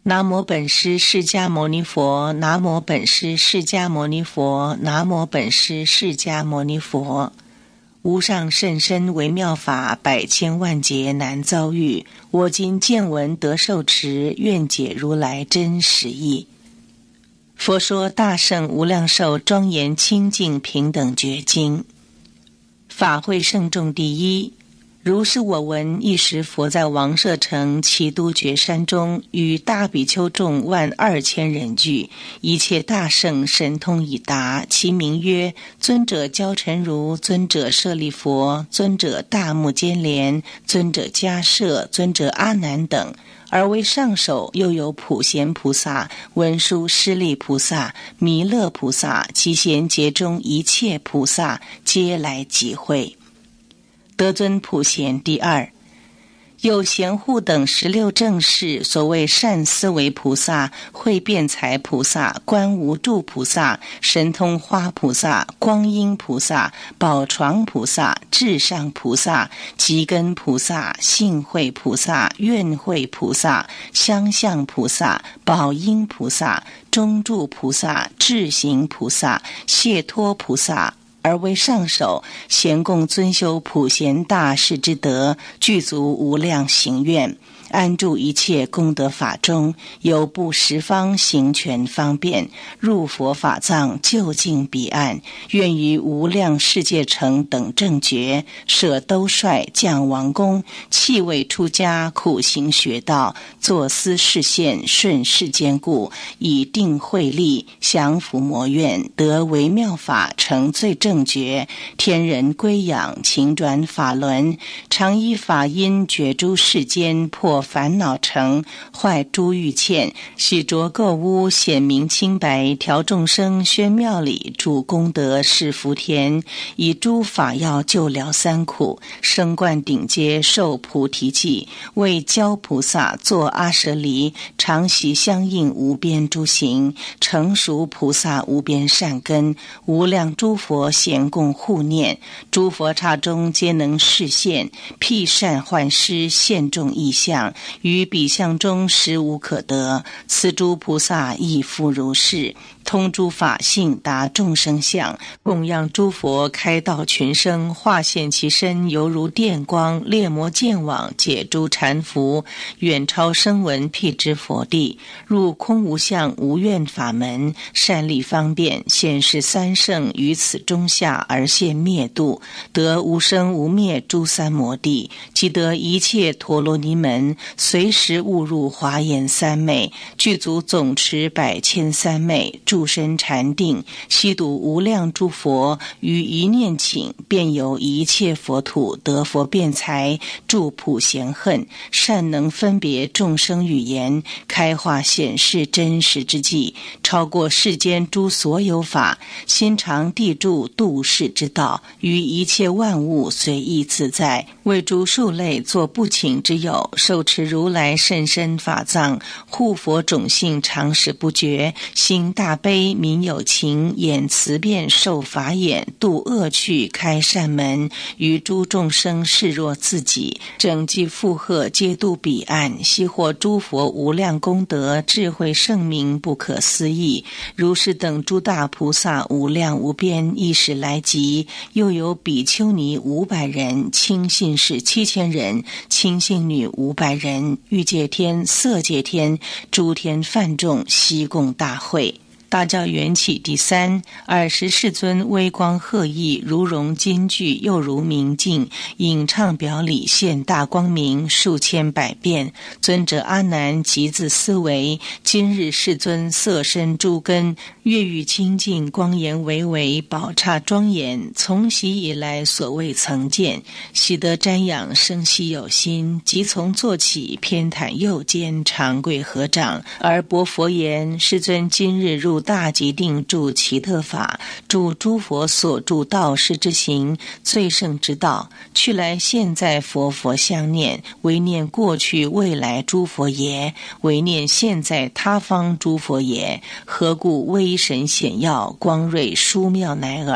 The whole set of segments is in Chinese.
南无本师释迦牟尼佛，南无本师释迦牟尼佛，南无本师释迦牟尼佛。无上甚深微妙法，百千万劫难遭遇。我今见闻得受持，愿解如来真实义。佛说大圣无量寿庄严清净平等觉经。法会圣众第一。如是我闻，一时佛在王舍城祇都觉山中，与大比丘众12000人聚，一切大圣神通已达，其名曰尊者憍陈如、尊者舍利佛、尊者大目犍连、尊者迦摄、尊者阿难等。而为上首又有普贤菩萨、文殊师利菩萨、弥勒菩萨及贤劫中一切菩萨，皆来集会。得尊普贤第二。有贤护等16正士，所谓善思维菩萨、慧辩才菩萨、观无住菩萨、神通花菩萨、光阴菩萨、宝床菩萨、至上菩萨、吉根菩萨、信慧菩萨、愿慧菩萨、相向菩萨、宝音菩萨、中住菩萨、智行菩萨、解脱菩萨，而为上首，咸共尊修普贤大士之德，具足无量行愿，安住一切功德法中，有布十方行权方便，入佛法藏，就近彼岸，愿于无量世界城等正觉，舍兜率，降王宫，弃位出家，苦行学道，作思示现，顺世间故，以定慧力，降伏魔怨，得微妙法，成最正觉，天人归仰，勤转法轮，常依法音，觉诸世间，破烦恼城，坏诸欲堑，洗濯垢污，显明清白，调众生，宣妙理，主功德，是福田，以诸法药救疗三苦，升观顶阶，受菩提记，为教菩萨作阿舍离，常习相应无边诸行，成熟菩萨无边善根，无量诸佛咸共护念，诸佛刹中皆能示现，辟善幻施，现众异象，于彼相中实无可得，此诸菩萨亦复如是，通诸法性，达众生相，供养诸佛，开道群生，化现其身，犹如电光，猎魔见网，解诸缠缚，远超声闻辟支佛地，入空无相无愿法门，善利方便，显示三圣于此中下而现灭度，得无生无灭诸三摩地，即得一切陀罗尼门，随时误入华严三昧，具足总持100千三昧，住身禅定，悉睹无量诸佛，于一念请，便有一切佛土，得佛辩才，住普贤恨，善能分别众生语言，开化显示真实之际，超过世间诸所有法，心常地住度世之道，于一切万物随意自在，为诸数类作不请之友，受持如来甚深法藏，护佛种性常时不绝，心大悲民有情，演慈辩受法眼，度恶趣开善门，于诸众生视若自己，整济负荷皆度彼岸，悉获诸佛无量功德，智慧圣明不可思议。如是等诸大菩萨无量无边，一时来集，又有比丘尼500人，亲信士7000人，亲信女500人，欲界天、色界天、诸天梵众悉共大会。大教缘起第三。20世尊微光赫熠，如融金具，又如明镜，引唱表里，现大光明，数千百变。尊者阿难即自思维，今日世尊色身诸根，月欲清净，光颜巍巍，宝刹庄严，从昔以来所未曾见，喜得瞻仰，生希有心，即从坐起，偏袒右肩，长跪合掌，而薄佛言：世尊今日入大极定住奇特法，住诸佛所住道士之行，最胜之道，去来现在佛相念，唯念过去未来诸佛也，唯念现在他方诸佛也，何故威神显耀，光瑞殊妙乃尔。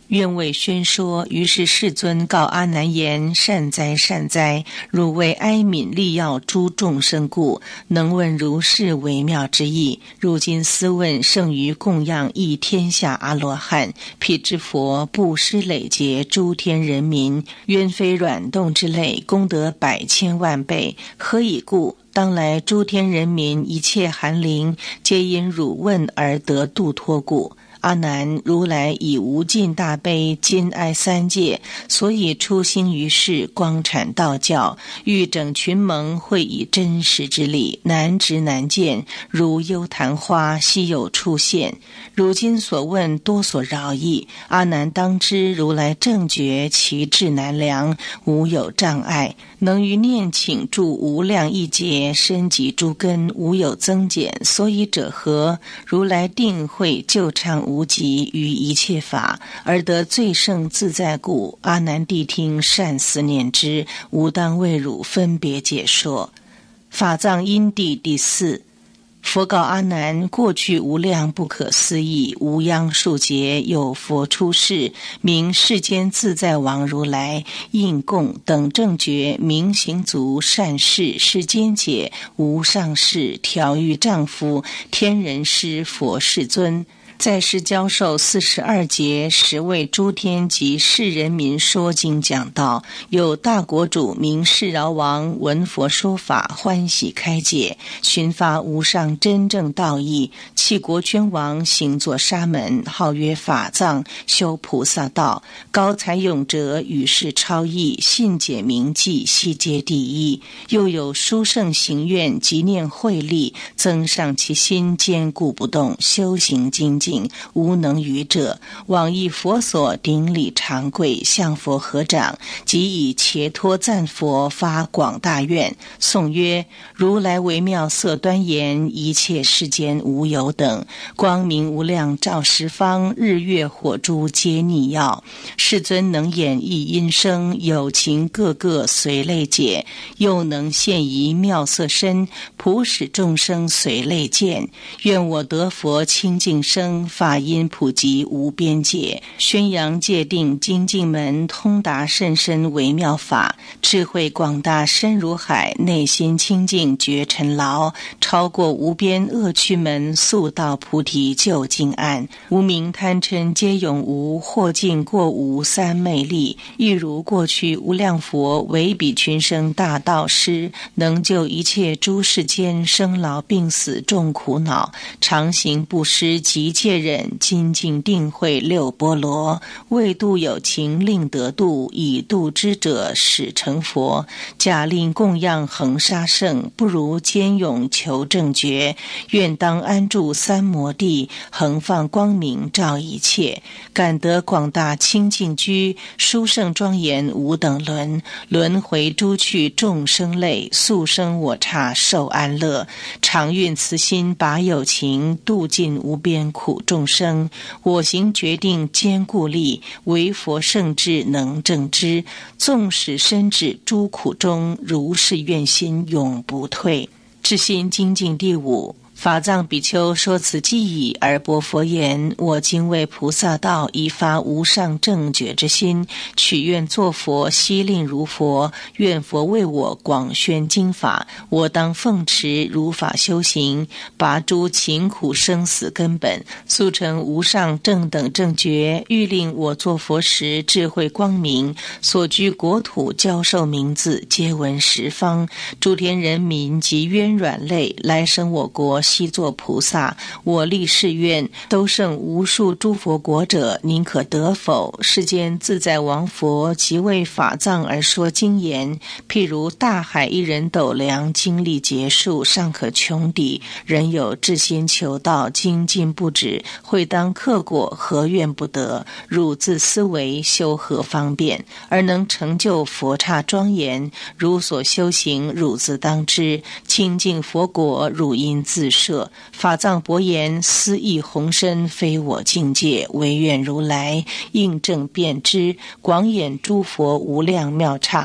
愿为宣说。于是世尊告阿难言：善哉善哉，汝为哀悯利要诸众生故，能问如是微妙之意。如今思问，胜于供养一天下阿罗汉，辟支佛布施累劫诸天人民，冤非软动之类，功德百千万倍。何以故？当来诸天人民一切寒灵，皆因汝问而得度脱故。阿难，如来以无尽大悲兼爱三界，所以出兴于世，光阐道教，欲整群盟，会以真实之力，难知难见，如幽昙花，稀有出现。如今所问多所饶益，阿难当知，如来正觉其智难量，无有障碍，能于念请住无量亿劫，深及诸根，无有增减。所以者何？如来定慧救畅无极于一切法，而得最胜自在故。阿难谛听，善思念之，吾当为汝分别解说。法藏因地第四。佛告阿难：过去无量不可思议，无央数劫，有佛出世，名世间自在王如来，应供等正觉，明行足，善事，世间解，无上士，调御丈夫，天人师，佛世尊。在世教授42节，10位诸天及世人民说经讲道。有大国主名世饶王，闻佛说法，欢喜开解，寻发无上真正道义。弃国君王，行作沙门，号曰法藏，修菩萨道。高才勇者，与世超异，信解明记，悉皆第一。又有殊胜行愿，即念慧力，增上其心，坚固不动，修行精进，无能愚者。往诣佛所，顶礼长跪，向佛合掌，即以伽托赞佛，发广大愿，颂曰：如来微妙色端严，一切世间无有等，光明无量照十方，日月火珠皆逆耀。世尊能演绎音声，有情个个随类解，又能现仪妙色身，普使众生随类见。愿我得佛清净生，法音普及无边界，宣扬戒定精进门，通达甚深微妙法，智慧广大深如海，内心清净觉尘劳，超过无边恶趣门，速到菩提究竟岸。无明贪嗔皆永无，或尽过无三昧力。亦如过去无量佛为彼群生大道师，能救一切诸世间生老病死众苦恼，常行布施及戒忍，精进定慧六波罗，为度有情令得度，以度之者始成佛。假令供养恒沙圣，不如坚勇求正觉。愿当安住三摩地，恒放光明照一切。感得广大清净居，殊胜庄严无等伦。轮回诸趣众生类，速生我刹受安乐。常运慈心拔有情，度尽无边苦众生。我行决定坚固力，唯佛圣智能正知。纵使身至诸苦中，如是愿心永不退。至心精进第五。法藏比丘说此偈已，而薄佛言：我今为菩萨道，以发无上正觉之心，取愿作佛，悉令如佛。愿佛为我广宣经法，我当奉持如法修行，拔诸勤苦生死根本，速成无上正等正觉。欲令我作佛时，智慧光明，所居国土教授名字，皆闻十方。诸天人民及冤软类，来生我国，悉作菩萨。我立誓愿，都胜无数诸佛国者，宁可得否？世间自在王佛，即为法藏而说经言。譬如大海一人斗量，经历劫数，尚可穷抵。人有至心求道，精进不止，会当克果，何愿不得？汝自思维，修何方便，而能成就佛刹庄严？汝所修行，汝自当知。清净佛国，汝应自设。法藏薄言：思意宏深，非我境界，唯愿如来应正遍知，广演诸佛无量妙刹。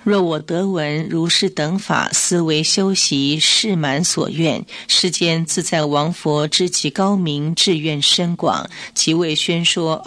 若我得闻如是等法，思维修习，誓满所愿，世间自在王佛知其高明，志愿深广，即为宣说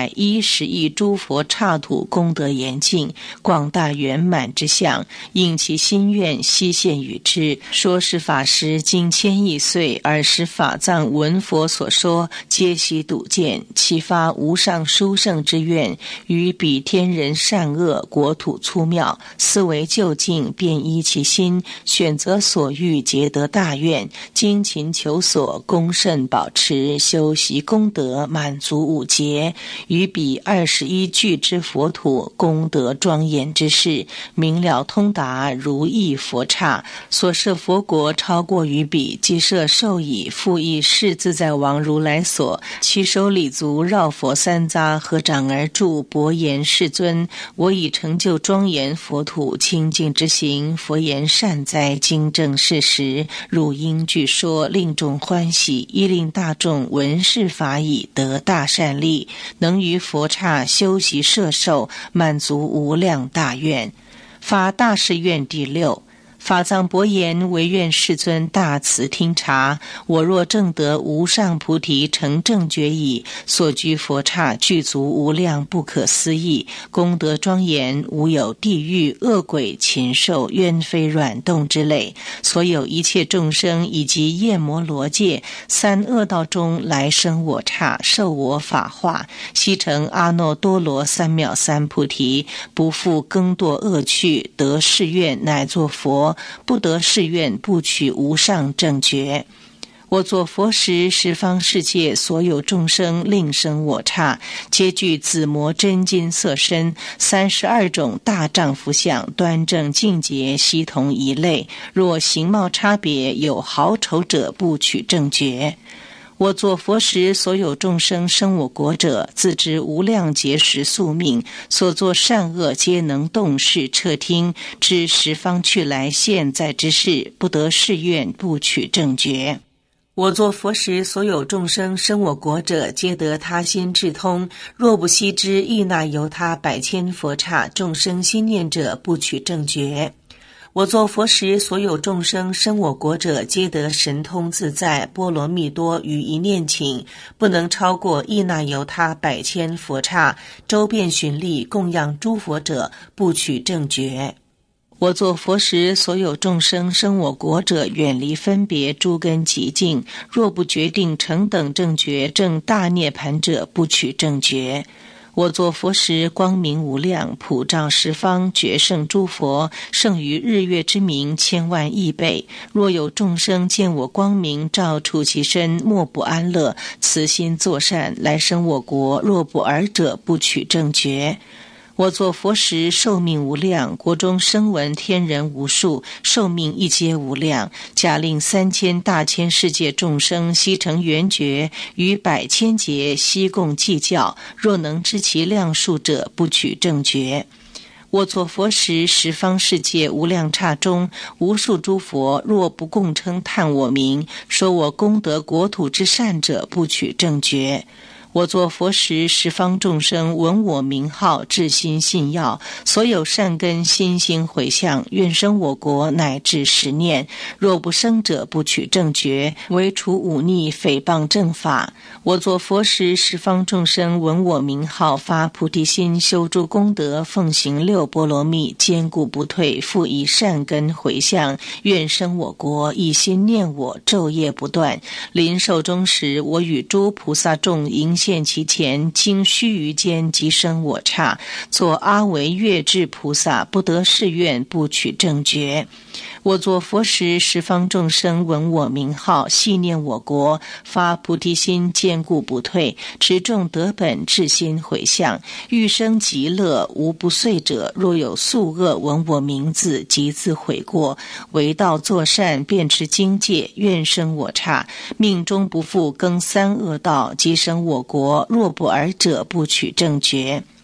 210亿诸佛刹土功德严尽，广大圆满之相，应其心愿悉现与之。说是法师经千亿岁，而使法藏闻佛所说，皆悉睹见，其发无上殊胜之愿，于彼天人善恶国土粗妙，思维究竟，便依其心，选择所欲，皆得大愿，精勤求索，恭慎保持，修习功德，满足五劫，于彼21具之佛土，功德庄严之事，明了通达，如意佛刹，所设佛国超过于彼，即设受已，复亦是自在王如来所，其手礼足绕佛三匝，合掌而住，薄言世尊，我已成就庄严佛土，清净之行，佛言善哉，经正事实，汝应具说，令众欢喜，亦令大众闻是法已，得大善利，能于佛刹修习摄受，满足无量大愿。发大誓愿第6。法藏薄言，唯愿世尊大慈听察，我若证得无上菩提成正觉已，所居佛刹具足无量不可思议，功德庄严，无有地狱恶鬼禽兽冤非软动之类，所有一切众生以及夜摩罗界三恶道中来生我刹，受我法化，悉成阿耨多罗三藐三菩提，不复更堕恶趣，得誓愿乃作佛，不得誓愿，不取无上正觉。我作佛时，十方世界所有众生令生我刹，皆具紫磨真金色身，32种大丈夫相，端正净洁，悉同一类。若形貌差别，有好丑者，不取正觉。我作佛时，所有众生生我国者，自知无量劫时宿命，所作善恶皆能动视彻听，知十方去来现在之事，不得誓愿，不取正觉。我作佛时，所有众生生我国者，皆得他心智通，若不悉知亦那由他百千佛刹众生心念者，不取正觉。我作佛时，所有众生生我国者，皆得神通自在，波罗蜜多于一念请，不能超过亦那由他百千佛刹周遍巡历供养诸佛者，不取正觉。我作佛时，所有众生生我国者，远离分别诸根极境，若不决定成等正觉，证大涅盘者，不取正觉。我作佛时，光明无量，普照十方，觉胜诸佛，胜于日月之明千万亿倍。若有众生见我光明照触其身，莫不安乐，慈心作善，来生我国，若不尔者，不取正觉。我作佛时，寿命无量，国中声闻天人无数，寿命亦皆无量，假令3000大千世界众生悉成圆觉，于百千劫悉共计较，若能知其量数者，不取正觉。我作佛时，十方世界无量刹中，无数诸佛若不共称叹我名，说我功德国土之善者，不取正觉。我作佛时，十方众生闻我名号，至心信要，所有善根心心回向，愿生我国，乃至10念。若不生者，不取正觉，唯除忤逆诽谤正法。我作佛时，十方众生闻我名号，发菩提心，修诸功德，奉行6波罗蜜，坚固不退，复以善根回向，愿生我国，一心念我，昼夜不断。临寿终时，我与诸菩萨众迎现其前，经须臾间即生我刹，作阿惟越致菩萨，不得誓愿，不取正觉。我作佛时，十方众生闻我名号，系念我国，发菩提心，坚固不退，持众得本，至心回向，欲生极乐，无不遂者。若有宿恶闻我名字，即自悔过，为道作善，便持经戒，愿生我刹，命中不复更三恶道，即生我国，若不尔者，不取正觉。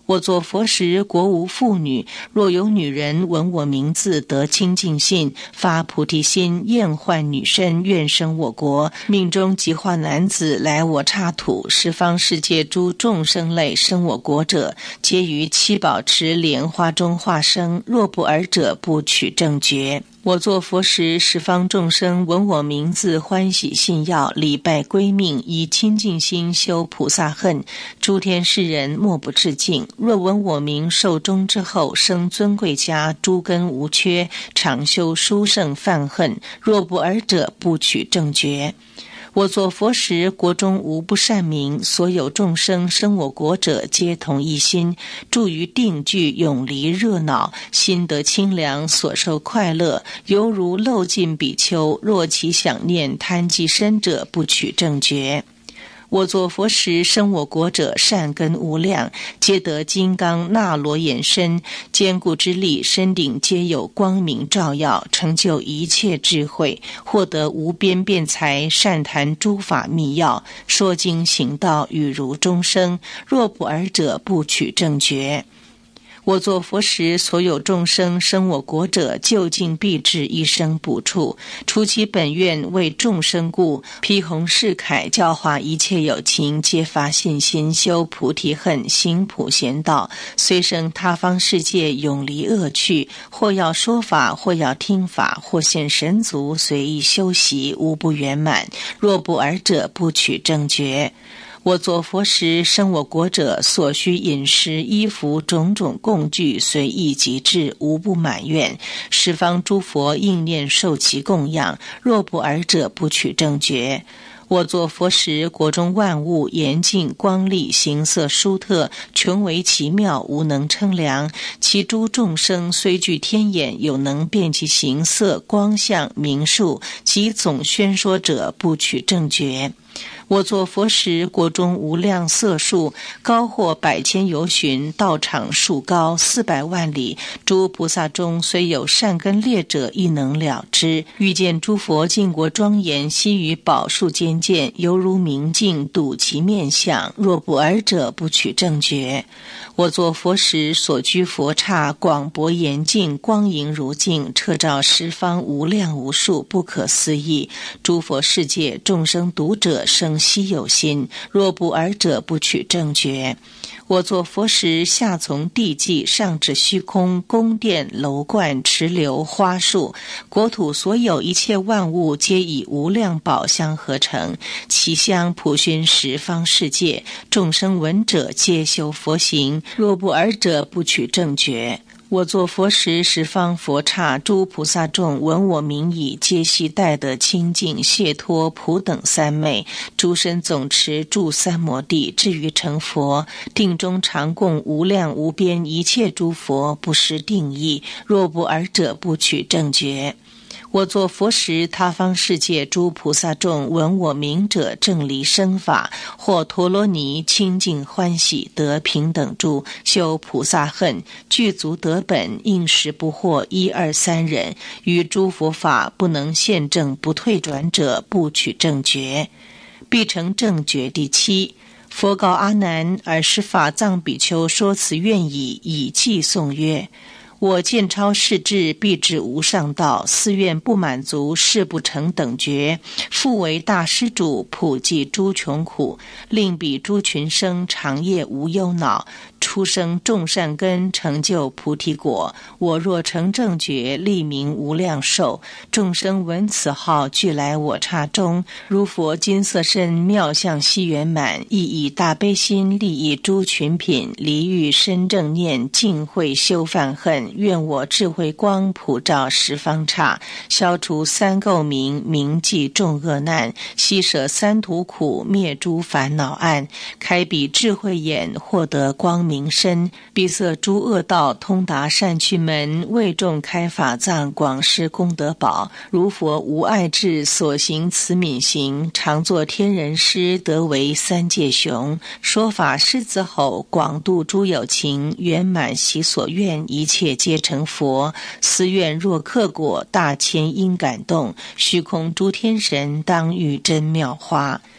我作佛时，国无妇女。若有女人闻我名字，得清净信，发菩提心，厌患女身，愿生我国，命中即化男子，来我刹土。十方世界诸众生类生我国者，皆于七宝池莲花中化生。若不尔者，不取正觉。我作佛时，十方众生闻我名字，欢喜信要，礼拜归命，以清净心修菩萨恨。诸天世人莫不致敬。若闻我名，寿终之后，生尊贵家，诸根无缺，常修殊胜犯恨。若不尔者，不取正觉。我作佛时，国中无不善民，所有众生生我国者，皆同一心，住于定聚，永离热闹，心得清凉，所受快乐，犹如漏尽比丘。若其想念贪积身者，不取正觉。我作佛时，生我国者善根无量，皆得金刚那罗延身，坚固之力，身顶皆有光明照耀，成就一切智慧，获得无边辩才，善谈诸法密要，说经行道，语如钟声。若不尔者，不取正觉。我作佛时，所有众生生我国者，究竟必至一生补处，除其本愿为众生故，披弘誓铠，教化一切有情，皆发信心，修菩提恨，行普贤道，虽生他方世界，永离恶趣。或要说法，或要听法，或现神足，随意修习，无不圆满。若不尔者，不取正觉。我作佛时，生我国者，所需饮食衣服种种供具，随意即至，无不满愿。十方诸佛应念受其供养。若不尔者，不取正觉。我作佛时，国中万物严净光丽，形色殊特，穷为奇妙，无能称量。其诸众生虽具天眼，有能辨其形色光相名数，及总宣说者，不取正觉。我作佛时，国中无量色数，高或百千由旬，道场数高400万里。诸菩萨中，虽有善根劣者，亦能了之。遇见诸佛净国庄严，悉于宝树间见，犹如明镜，睹其面相。若不尔者，不取正觉。我作佛时，所居佛刹广博严净，光莹如镜，彻照十方无量无数，不可思议。诸佛世界众生读者，生希有心。若不尔者，不取正觉。我作佛时，下从地际，上至虚空，宫殿楼观池流花树，国土所有一切万物，皆以无量宝香合成，其香普熏十方世界，众生闻者，皆修佛行。若不尔者，不取正觉。我作佛时，十方佛刹诸菩萨众闻我名已，皆悉戴得清净解脱普等三昧，诸身总持住三摩地，至于成佛。定中常供无量无边一切诸佛，不失定义。若不尔者，不取正觉。我作佛时，他方世界诸菩萨众闻我名者，正离生法，或陀罗尼清净欢喜，得平等住，修菩萨恨，具足得本，应时不惑1、2、3人，于诸佛法不能现正不退转者，不取正觉。必成正觉第7。佛告阿难：尔时法藏比丘说此愿已，以偈颂曰：我见超世智，必至无上道，寺院不满足，誓不成等觉。复为大施主，普济诸穷苦，令彼诸群生长夜无忧恼，出生众善根，成就菩提果。我若成正觉，立名无量寿。众生闻此号，俱来我刹中。如佛金色身，妙相悉圆满，亦以大悲心利益诸群品，离欲深正念，净慧修犯恨。愿我智慧光普照十方刹，消除三垢冥，铭记众恶难，悉舍三途苦，灭诸烦恼暗，开彼智慧眼，获得光明身，闭塞诸恶道，通达善趣门，为众开法藏，广施功德宝。如佛无碍智，所行慈悯行，常作天人师，得为三界雄。说法狮子吼，广度诸有情，圆满其所愿，一切皆成佛。思愿若克果，大千因感动，虚空诸天神当遇真妙花。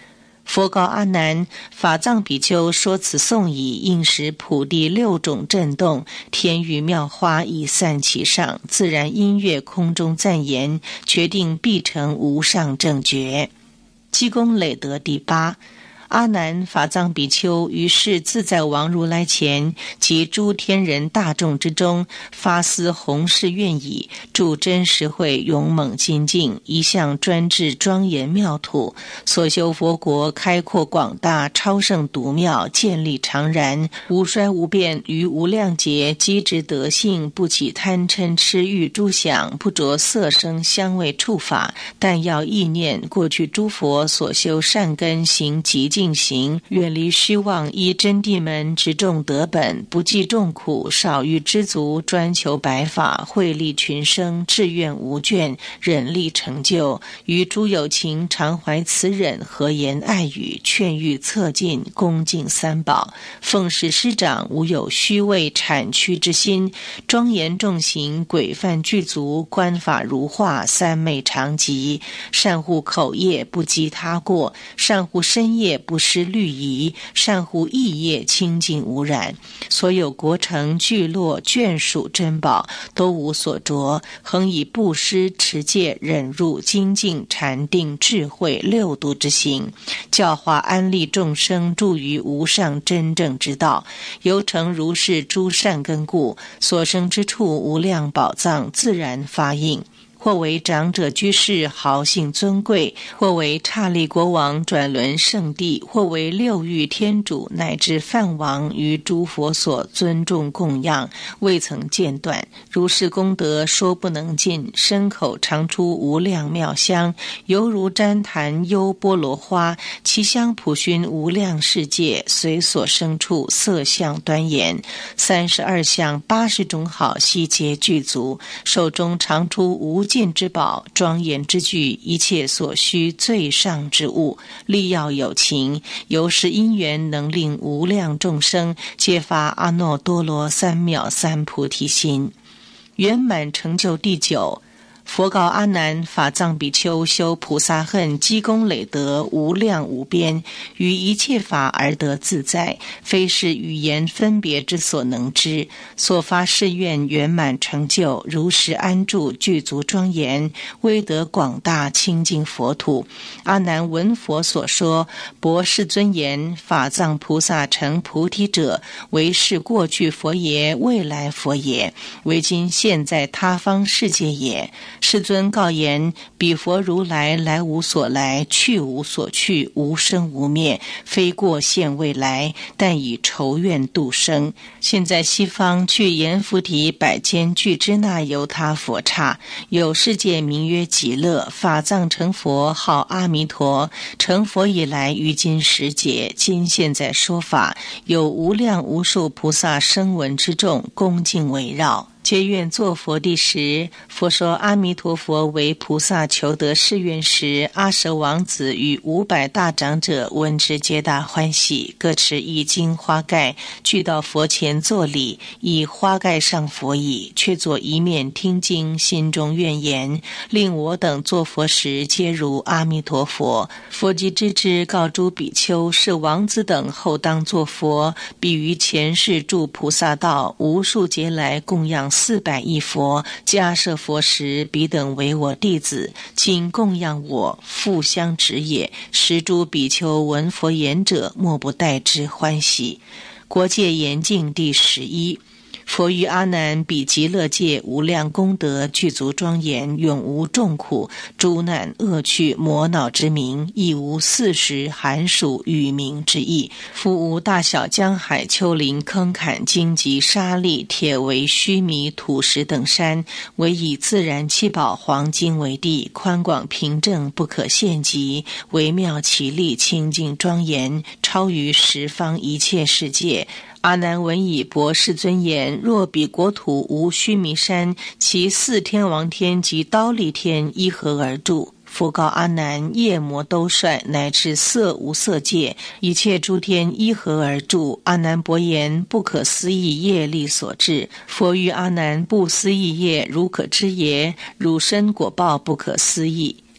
佛告阿难：法藏比丘说此颂已，应时普地6种震动，天雨妙花已散其上，自然音乐空中赞言，决定必成无上正觉。积功累德第8。阿难，法藏比丘于是自在王如来前及诸天人大众之中，发思弘誓愿已，助真实慧勇猛精进，一向专制庄严妙土，所修佛国开阔广大，超胜独妙，建立常然，无衰无变，于无量劫机智德性，不起贪嗔痴欲诸想，不着色声香味触法，但要意念过去诸佛所修善根行极进行，远离虚妄，依真谛门直种德本，不计众苦，少欲知足，专求白法，惠利群生，志愿无倦，忍力成就，于诸有情常怀慈忍，和言爱语，劝喻策进，恭敬三宝，奉事师长，无有虚伪谄曲之心，庄严重行，规范具足，观法如画，三昧常吉，善护口业，不积他过，善护身业，不失律仪，善护意业，清净无染，所有国城聚落眷属珍宝都无所着，恒以布施持戒忍辱精进禅定智慧6度之行，教化安利众生，助于无上真正之道，由成如是诸善根故，所生之处无量宝藏自然发应，或为长者居士豪姓尊贵，或为刹利国王转轮圣地，或为6欲天主乃至梵王，于诸佛所尊重供养，未曾间断，如是功德说不能尽，身口常出无量妙香，犹如旃檀优波罗花，其香普熏无量世界，随所生处色相端严，32相80种好悉皆具足，手中常出无尽之宝，庄严之具，一切所需最上之物，力要有情，由是因缘能令无量众生皆发阿耨多罗三藐三菩提心。圆满成就第9。佛告阿难：法藏比丘修菩萨恨，积功累德无量无边，于一切法而得自在，非是语言分别之所能知，所发誓愿圆满成就，如实安住，具足庄严，威德广大，清净佛土。阿难闻佛所说，博世尊言：法藏菩萨成菩提者，为是过去佛也，未来佛也，为今现在他方世界也。世尊告言：彼佛如来来无所来，去无所去，无生无灭，非过现未来，但以仇怨度生。现在西方具阎浮提百千俱胝那由他佛刹，有世界名曰极乐，法藏成佛号阿弥陀，成佛以来于今10劫，今现在说法，有无量无数菩萨声闻之众恭敬围绕，皆愿作佛第10。佛说阿弥陀佛为菩萨求得誓愿时，阿舍王子与500大长者闻之皆大欢喜，各持一金花盖，俱到佛前作礼，以花盖上佛椅，却坐一面听经，心中愿言：令我等作佛时，皆如阿弥陀佛。佛即知之，告诸比丘：是王子等后当作佛，彼于前世住菩萨道，无数劫来供养400亿佛，迦摄佛时，彼等为我弟子，今供养我，复相指也。十诸比丘闻佛言者，莫不待之欢喜。国界严净第11。佛于阿难彼极乐界无量功德具足庄严，永无众苦诸难恶趣魔恼之名，亦无40寒暑雨鸣之意。复无大小江海丘陵坑坎荆棘沙砾铁围须弥土石等山，唯以自然七宝黄金为地，宽广平正不可限极，微妙奇丽清净庄严，超于十方一切世界。阿难闻以博世尊言：若彼国土无须弥山，其4天王天及忉利天依何而住？佛告阿难：夜魔兜率乃至色无色界，一切诸天依何而住？阿难伯言：不可思议业力所致。佛于阿难：不思议业如可知耶？汝身果报不可思议。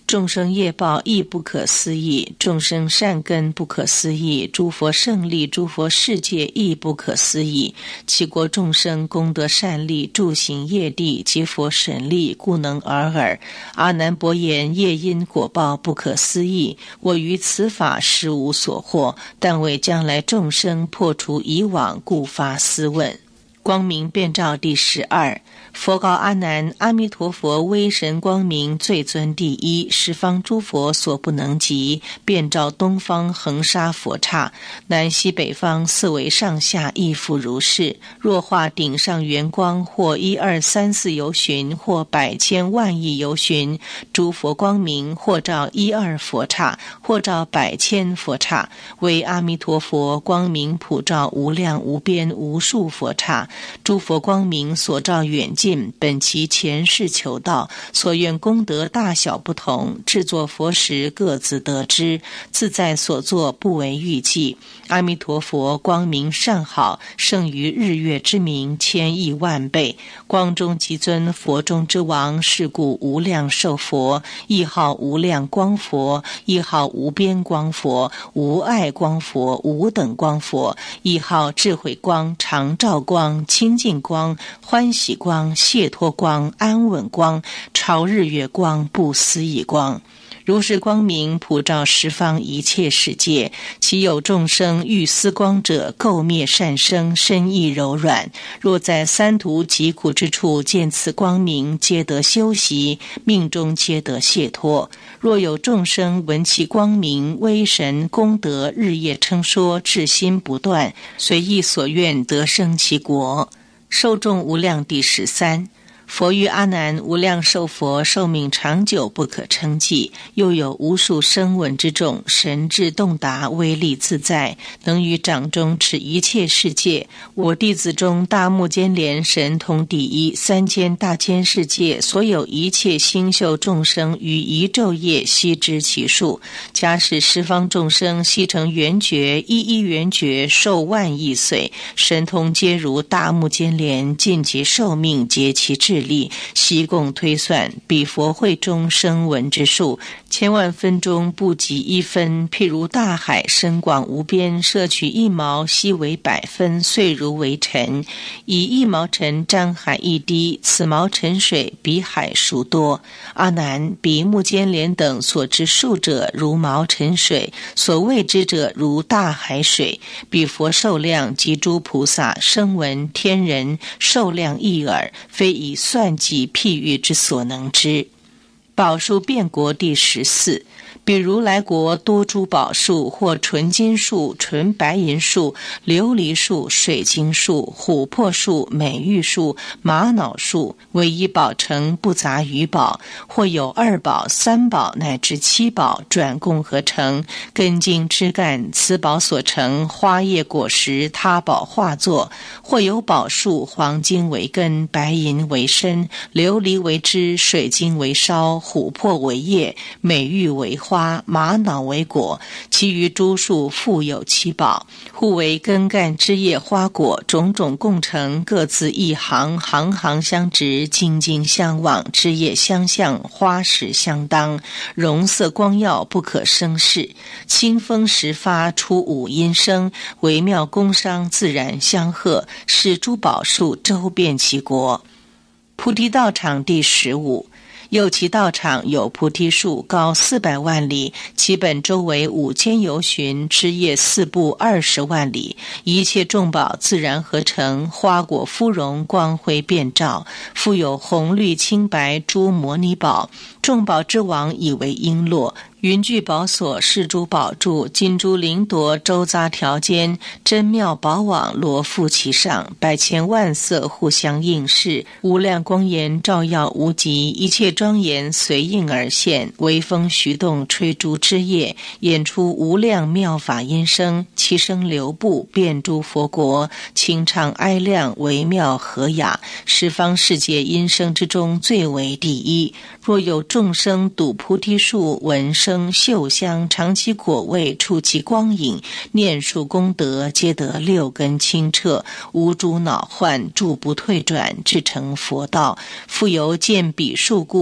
众生业报亦不可思议，众生善根不可思议，诸佛胜利，诸佛世界亦不可思议。其国众生功德善利，住行业地，皆佛神力，故能尔尔。阿难伯言：业因果报不可思议，我于此法实无所获，但为将来众生破除以往，故发思问。光明遍照第12。佛告阿难：阿弥陀佛威神光明最尊第一，十方诸佛所不能及，遍照东方恒沙佛刹，南西北方四维上下亦复如是。若化顶上圆光，或1、2、3、4由旬，或百千万亿由旬，诸佛光明或照1、2佛刹，或照百千佛刹，为阿弥陀佛光明普照无量无边无数佛刹。诸佛光明所照远近，本其前世求道，所愿功德大小不同，制作佛时各自得知，自在所作不为预计。阿弥陀佛光明甚好，胜于日月之明千亿万倍，光中极尊，佛中之王，是故无量寿佛，亦号无量光佛，亦号无边光佛，无碍光佛，无等光佛，亦号智慧光，常照光，清净光，欢喜光，解脱光，安稳光，超日月光，不思议光。如是光明普照十方一切世界，其有众生欲思光者，垢灭善生，身意柔软。若在三途疾苦之处见此光明，皆得修习，命中皆得解脱。若有众生闻其光明威神功德日夜称说，至心不断，随意所愿得生其国。寿众无量第13。佛于阿难：无量寿佛寿命长久不可称计，又有无数声闻之众，神智洞达，威力自在，能于掌中持一切世界。我弟子中大目犍连神通第一，3000大千世界所有一切星宿众生于一昼夜悉知其数。假使十方众生悉成圆觉，一一圆觉寿万亿岁，神通皆如大目犍连，尽其寿命，竭其智力，悉共推算，彼佛会中声闻之数，千万分中不及1分。譬如大海深广无边，摄取1毛，悉为100分，遂如为尘。以1毛尘沾海一滴，此毛尘水比海数多。阿难，彼目犍连等所知数者，如毛尘水；所未知者，如大海水。彼佛寿量及诸菩萨、声闻、天人寿量一耳，非以算计譬喻之所能知。宝树遍国第14。比如来国多诸宝树，或纯金树、纯白银树、琉璃树、水晶树、琥珀树、美玉树、玛瑙树，唯一宝成，不杂余宝，或有2宝、3宝乃至7宝，转共合成，根茎枝干，此宝所成，花叶果实，他宝化作。或有宝树，黄金为根，白银为身，琉璃为枝，水晶为梢，琥珀为叶，美玉为花，玛瑙为果，其余诸树复有7宝，互为根干枝叶花果，种种共成，各自一行，行行相直，茎茎相望，枝叶相向，花实相当，容色光耀，不可生视。清风时发，出五音声，微妙工商，自然相和，使诸宝树周遍其国。菩提道场第15。又其道场有菩提树，高400万里，其本周围5000由旬，枝叶4部20万里，一切众宝自然合成，花果芙蓉，光辉遍照，复有红绿青白诸摩尼宝，众宝之王以为璎珞。云聚宝所，是诸宝柱，金珠灵铎，周匝条间，真妙宝网罗覆其上，百千万色互相映饰，无量光颜照耀无极，一切庄严随应而现，微风徐动，吹诸枝叶，演出无量妙法音声，其声流布，遍诸佛国，清畅哀亮，微妙和雅，十方世界音声之中最为第一。若有众生睹菩提树，闻声嗅香，尝其果味，触其光影，念数功德，皆得6根清澈，无诸恼患，住不退转，至成佛道。复由见彼树故，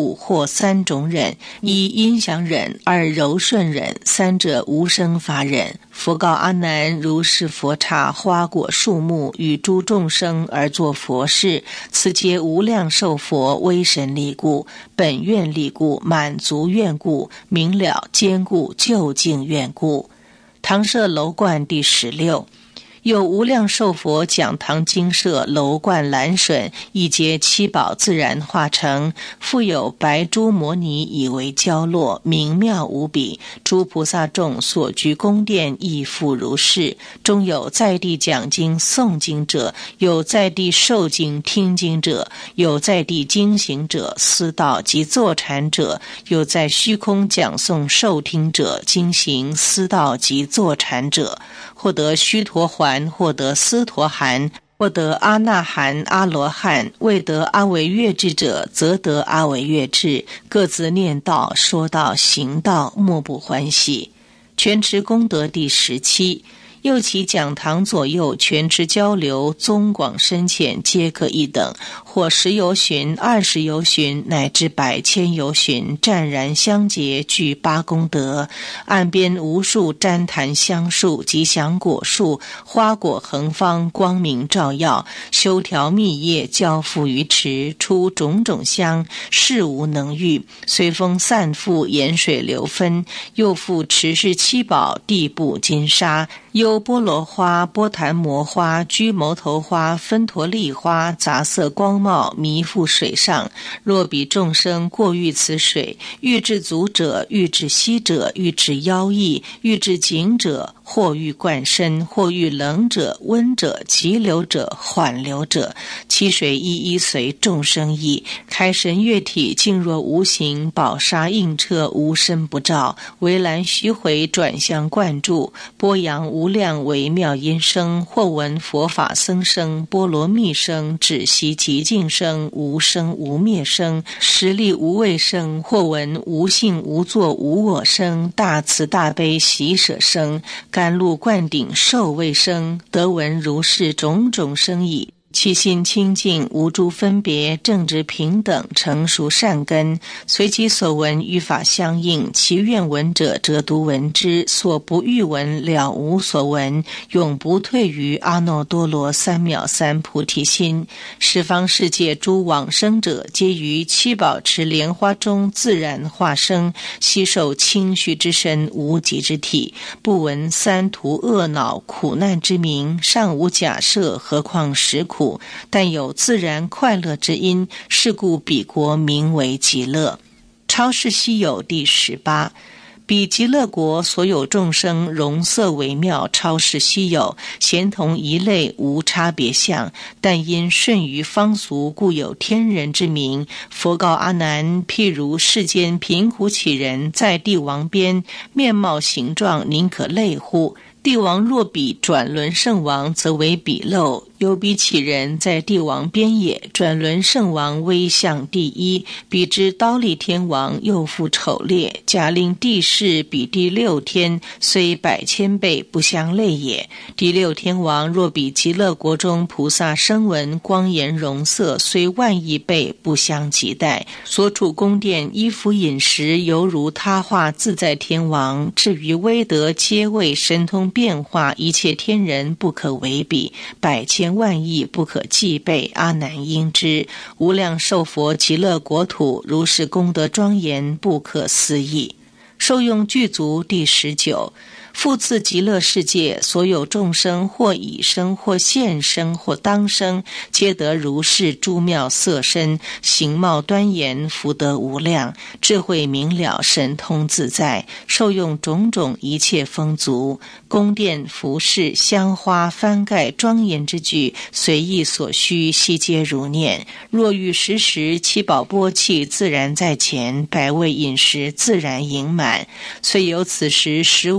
故，或三种忍：一音响忍，二柔顺忍，三者无生法忍。佛告阿难：如是佛刹花果树木与诸众生而作佛事，此皆无量寿佛威神力故，本愿力故，满足愿故，明了坚固究竟愿故。堂舍楼观第16。有无量寿佛讲堂精舍楼观栏笋，一皆七宝自然化成，复有白珠摩尼以为交落，明妙无比。诸菩萨众所居宫殿亦复如是。中有在地讲经诵经者，有在地受经听经者，有在地经行者、思道及坐禅者，有在虚空讲诵受听者、经行思道及坐禅者，获得须陀洹，获得斯陀含，获得阿那含、阿罗汉，未得阿惟越致者，则得阿惟越致，各自念道、说道、行道，莫不欢喜。全持功德第17。又其讲堂左右全持交流，宗广深浅皆各一等，或10由旬、20由旬，乃至100、1000由旬，湛然相结，具8功德。岸边无数旃檀香树、吉祥果树，花果横芳，光明照耀，修条密叶，交付于池，出种种香，事无能喻。随风散覆，盐水流分，又复池室七宝，地布金沙，有波罗花、波檀摩花、居牟头花、芬陀利花，杂色光茂，弥覆水上。若彼众生过遇此水，欲至足者，欲至膝者，欲至腰翼，欲至颈者，或欲灌身，或欲冷者、温者、急流者、缓流者，其水一一随众生意。开神悦体，静若无形，宝沙映彻，无身不照。围栏须回，转向灌注，波扬无量微妙音声，或闻佛法僧声、波罗蜜声、止息极静声、无生无灭声、实力无畏声，或闻无性无作无我声、大慈大悲喜舍声、甘露灌顶受味声，得闻如是种种声已。其心清净，无诸分别，正直平等，成熟善根，随其所闻与法相应，其愿闻者则独闻之，所不欲闻了无所闻，永不退于阿耨多罗三藐三菩提心。十方世界诸往生者，皆于七宝池莲花中自然化生，悉受清虚之身，无极之体，不闻三途恶恼苦难之名，尚无假设，何况实苦，但有自然快乐之因，是故彼国名为极乐。超世稀有第18。彼极乐国所有众生容色微妙，超世稀有，咸同一类，无差别相，但因顺于方俗，故有天人之名。佛告阿难：譬如世间贫苦乞人，在帝王边，面貌形状，宁可类乎？帝王若比转轮圣王，则为鄙陋。有彼乞人在帝王边也，转轮圣王威相第一，比之刀立天王又复丑劣，假令帝释比第6天，虽100千倍不相类也。第6天王若比极乐国中菩萨声闻光颜容色，虽万亿倍不相及待，所处宫殿衣服饮食犹如他化自在天王。至于威德皆位神通变化，一切天人不可为比，100千万亿不可计备。阿难应知，无量寿佛极乐国土，如是功德庄严，不可思议。受用具足第19。复次极乐世界所有众生，或已生，或现生，或当生，皆得如是诸妙色身，形貌端严，福德无量，智慧明了，神通自在，受用种种一切丰足。宫殿服饰香花幡盖庄严之具，随意所需，悉皆如念。若欲食时，七宝钵器自然在前，百味饮食自然盈满。虽有此时，实无实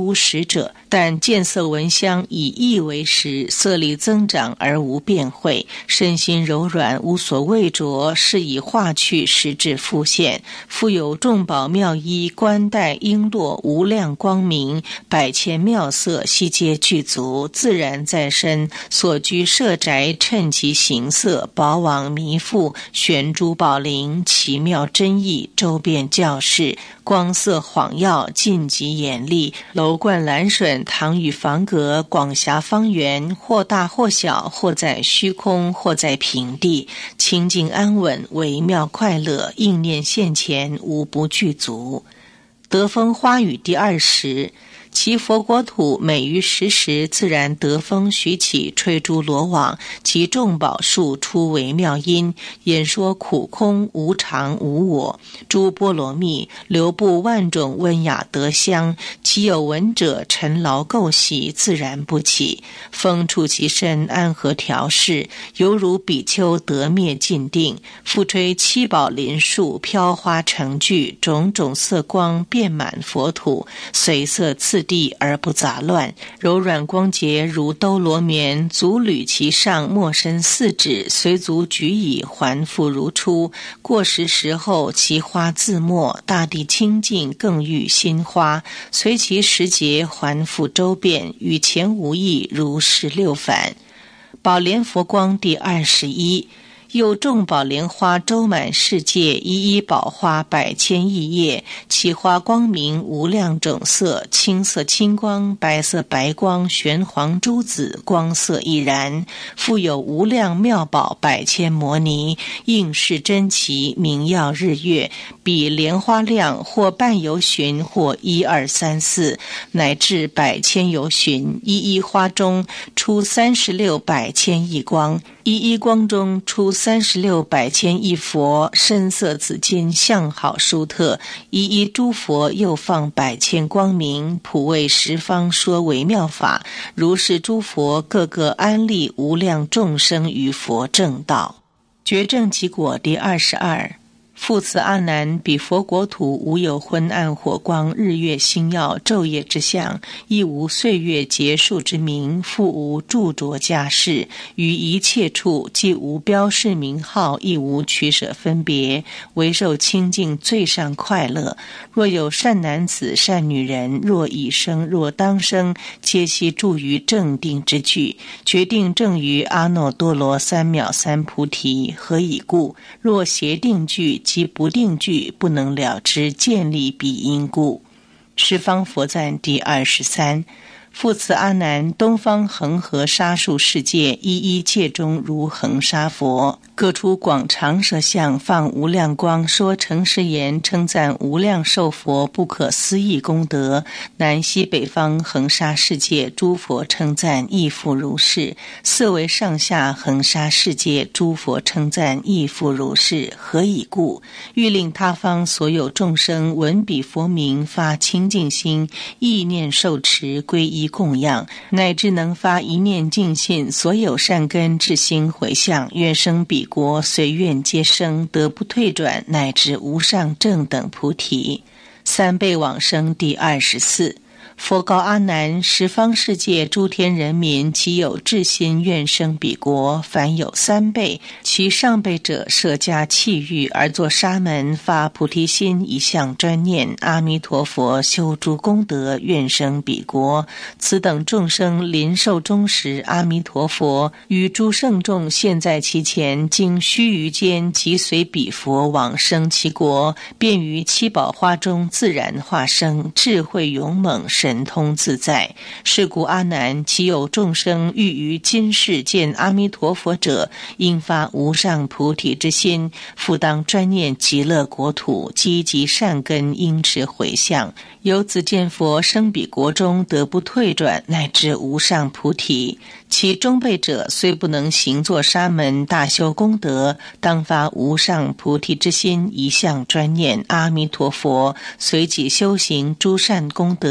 者，但见色闻香以意为食，色力增长而无变慧，身心柔软无所畏着，是以化去实质复现。复有众宝妙衣，冠带璎珞，无量光明，百千妙色，悉皆具足，自然在身。所居舍宅，趁其形色，宝网弥覆，悬珠宝铃，奇妙真意，周遍教室，光色晃耀，尽极严厉，楼观栏笋，堂宇房阁，广狭方圆，或大或小，或在虚空，或在平地，清净安稳，微妙快乐，应念现前，无不具足。得风花雨第20，其佛国土每于时时，自然得风徐起，吹诸罗网，其众宝树出微妙音，演说苦空无常无我，诸波罗蜜流布万种温雅德香，其有闻者尘劳垢习，自然不起。风触其身，安和调适，犹如比丘得灭尽定。复吹七宝林树，飘花成聚，种种色光遍满佛土，随色次地而不杂乱，柔软光洁如兜罗棉，足履其上，没身4指，随足举以还复如初。过时后，其花自没，大地清净，更遇新花，随其时节还复周遍，与前无异，如16返。宝莲佛光第21，又众宝莲花周满世界，一一宝花百千亿叶，其花光明无量种色，青色青光，白色白光，玄黄珠紫，光色亦然。复有无量妙宝百千摩尼，应是珍奇，明耀日月，比莲花量或半由旬，或1、2、3、4，乃至百千由旬，一一花中出36百千亿光，一一光中出36百千亿佛，身色紫金，相好殊特，一一诸佛又放百千光明，普为十方说微妙法，如是诸佛各个安立无量众生于佛正道。觉正集果第22，复此阿难，彼佛国土无有昏暗火光，日月星耀，昼夜之相，亦无岁月结束之名，复无著着家事，于一切处既无标示名号，亦无取舍分别，唯受清净最上快乐。若有善男子善女人，若已生若当生，皆悉住于正定之具，决定正于阿耨多罗三藐三菩提。何以故？若邪定具及不定具，不能了之建立彼因故。十方佛赞第23，复此阿难，东方恒河沙数世界，一一界中如恒沙佛，各出广长舌相，放无量光，说诚实言，称赞无量寿佛不可思议功德。南西北方恒沙世界，诸佛称赞亦复如是。四维上下恒沙世界，诸佛称赞亦复如是。何以故？欲令他方所有众生闻彼佛名，发清净心，意念受持，皈依供养，乃至能发一念净信，所有善根至心回向，愿生彼国，随愿皆生，得不退转，乃至无上正等菩提。三辈往生第24，佛告阿难，十方世界诸天人民，其有至心愿生彼国，凡有3辈，其上辈者设家器欲，而作沙门，发菩提心，一向专念阿弥陀佛，修诸功德，愿生彼国。此等众生临寿终时，阿弥陀佛与诸圣众现在其前，经须臾间，即随彼佛往生其国，便于七宝花中自然化生，智慧勇猛，神通自在。是故阿难，其有众生欲于今世见阿弥陀佛者，应发无上菩提之心，复当专念极乐国土，积极善根，应持回向，由此见佛生彼国中，得不退转，乃至无上菩提。其中辈者虽不能行作沙门，大修功德，当发无上菩提之心，一向专念阿弥陀佛，随己修行诸善功德，奉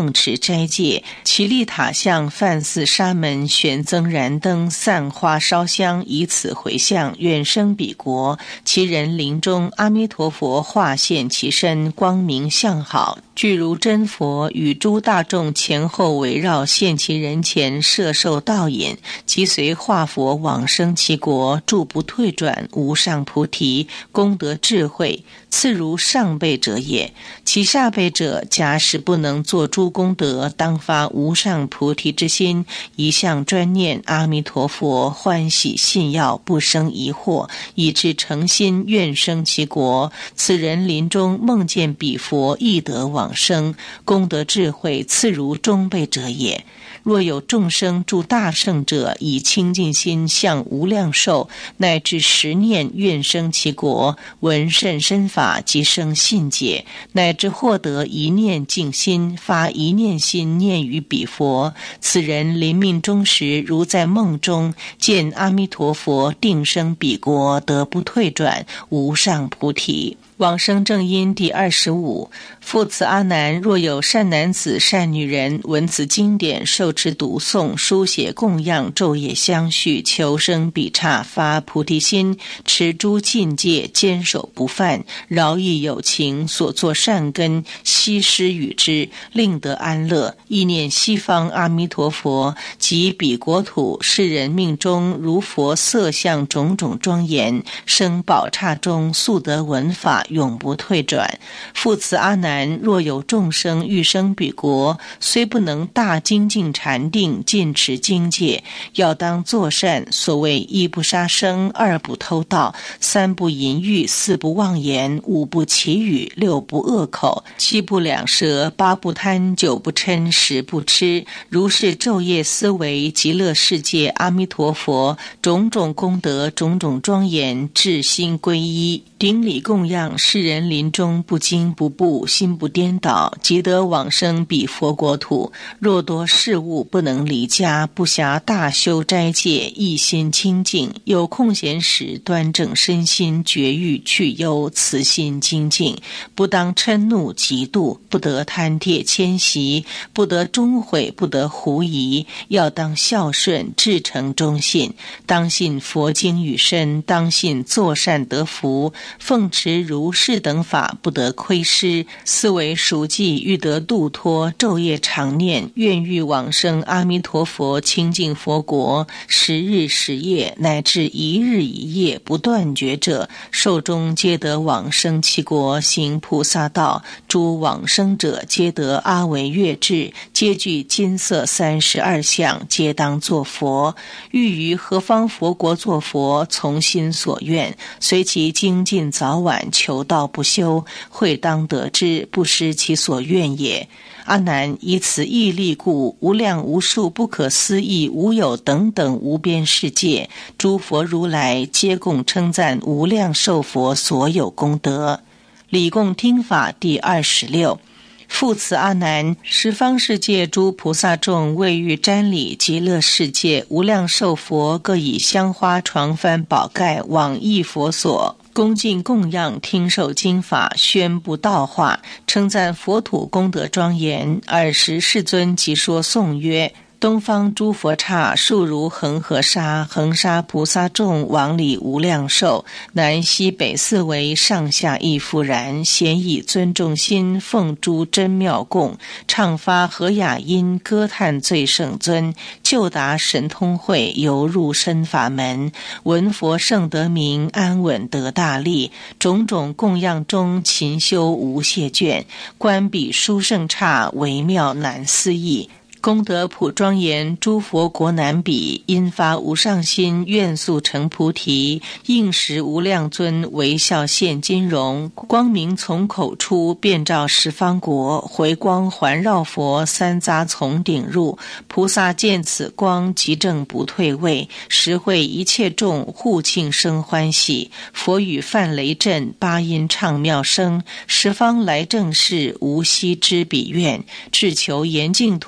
奉持斋戒，其立塔像梵寺沙门悬增燃灯散花烧香，以此回向愿生彼国。其人临终，阿弥陀佛化现其身，光明相好，具如真佛，与诸大众前后围绕，现其人前，摄受道饮，即随化佛往生其国，住不退转，无上菩提，功德智慧，次如上辈者也。其下辈者，假使不能作诸功德，当发无上菩提之心，一向专念阿弥陀佛，欢喜信要，不生疑惑，以致诚心愿生其国。此人临终梦见彼佛，亦得往生，功德智慧次如中辈者也。若有众生助大圣者，以清净心向无量寿，乃至十念愿生其国，闻甚深法，即生信解，乃至获得一念净心，发一念心念于彼佛。此人临命终时，如在梦中见阿弥陀佛，定生彼国，得不退转，无上菩提。往生正因第25。复此阿难，若有善男子善女人，闻此经典，受持读诵，书写供养，昼夜相续，求生彼刹，发菩提心，持诸禁戒，坚守不犯，饶益有情，所作善根，悉施与之，令得安乐。意念西方阿弥陀佛，及彼国土，世人命中如佛色相种种庄严，生宝刹中，速得闻法，永不退转。复此阿难，若有众生欲生彼国，虽不能大精进禅定，尽持经戒，要当作善。所谓一不杀生，二不偷盗，三不淫欲，四不妄言，五不绮语，六不恶口，七不两舌，八不贪，九不嗔，十不痴。如是昼夜思维极乐世界阿弥陀佛种种功德，种种庄严，至心归依，顶礼供养，世人临终不惊不怖，心不颠倒，即得往生彼佛国土。若多事物不能离家，不暇大修斋戒，一心清净，有空闲时端正身心，绝欲去忧，慈心精进，不当嗔怒嫉妒，不得贪帖谦息，不得终悔，不得狐疑，要当孝顺，至诚忠信，当信佛经与身，当信作善得福，奉持如是等法，不得亏失。思维熟记，欲得度脱，昼夜常念，愿欲往生阿弥陀佛清净佛国，10日10夜，乃至1日1夜不断绝者，寿终皆得往生其国，行菩萨道。诸往生者皆得阿惟越智，皆具金色32相，皆当作佛。欲于何方佛国作佛，从心所愿，随其精进早晚，求道不休，会当得之，不失其所愿也。阿难，以此义力故，无量无数不可思议无有等等无边世界，诸佛如来皆共称赞无量寿佛所有功德。礼供听法第26。复此阿难，十方世界诸菩萨众为欲瞻礼极乐世界无量寿佛，各以香花床幡宝盖往诣佛所，恭敬供养，听受经法，宣布道化，称赞佛土功德庄严。尔时世尊即说颂曰：东方诸佛刹数如恒河沙，恒沙菩萨众往礼无量寿，南西北四围，上下亦复然。咸以尊重心，奉诸真妙供，唱发和雅音，歌叹最胜尊，就达神通会，游入深法门，闻佛圣德名，安稳得大利。种种供养中，勤修无懈倦，观彼殊胜刹，微妙难思议。功德普庄严，诸佛国难比，因发无上心，愿速成菩提。应时无量尊，微笑现金容，光明从口出，遍照十方国。回光环绕佛，三匝从顶入。菩萨见此光，即正不退位，实会一切众，互庆生欢喜。佛语梵雷震，八音唱妙声，十方来正士，无悉知彼愿，至求严净土，受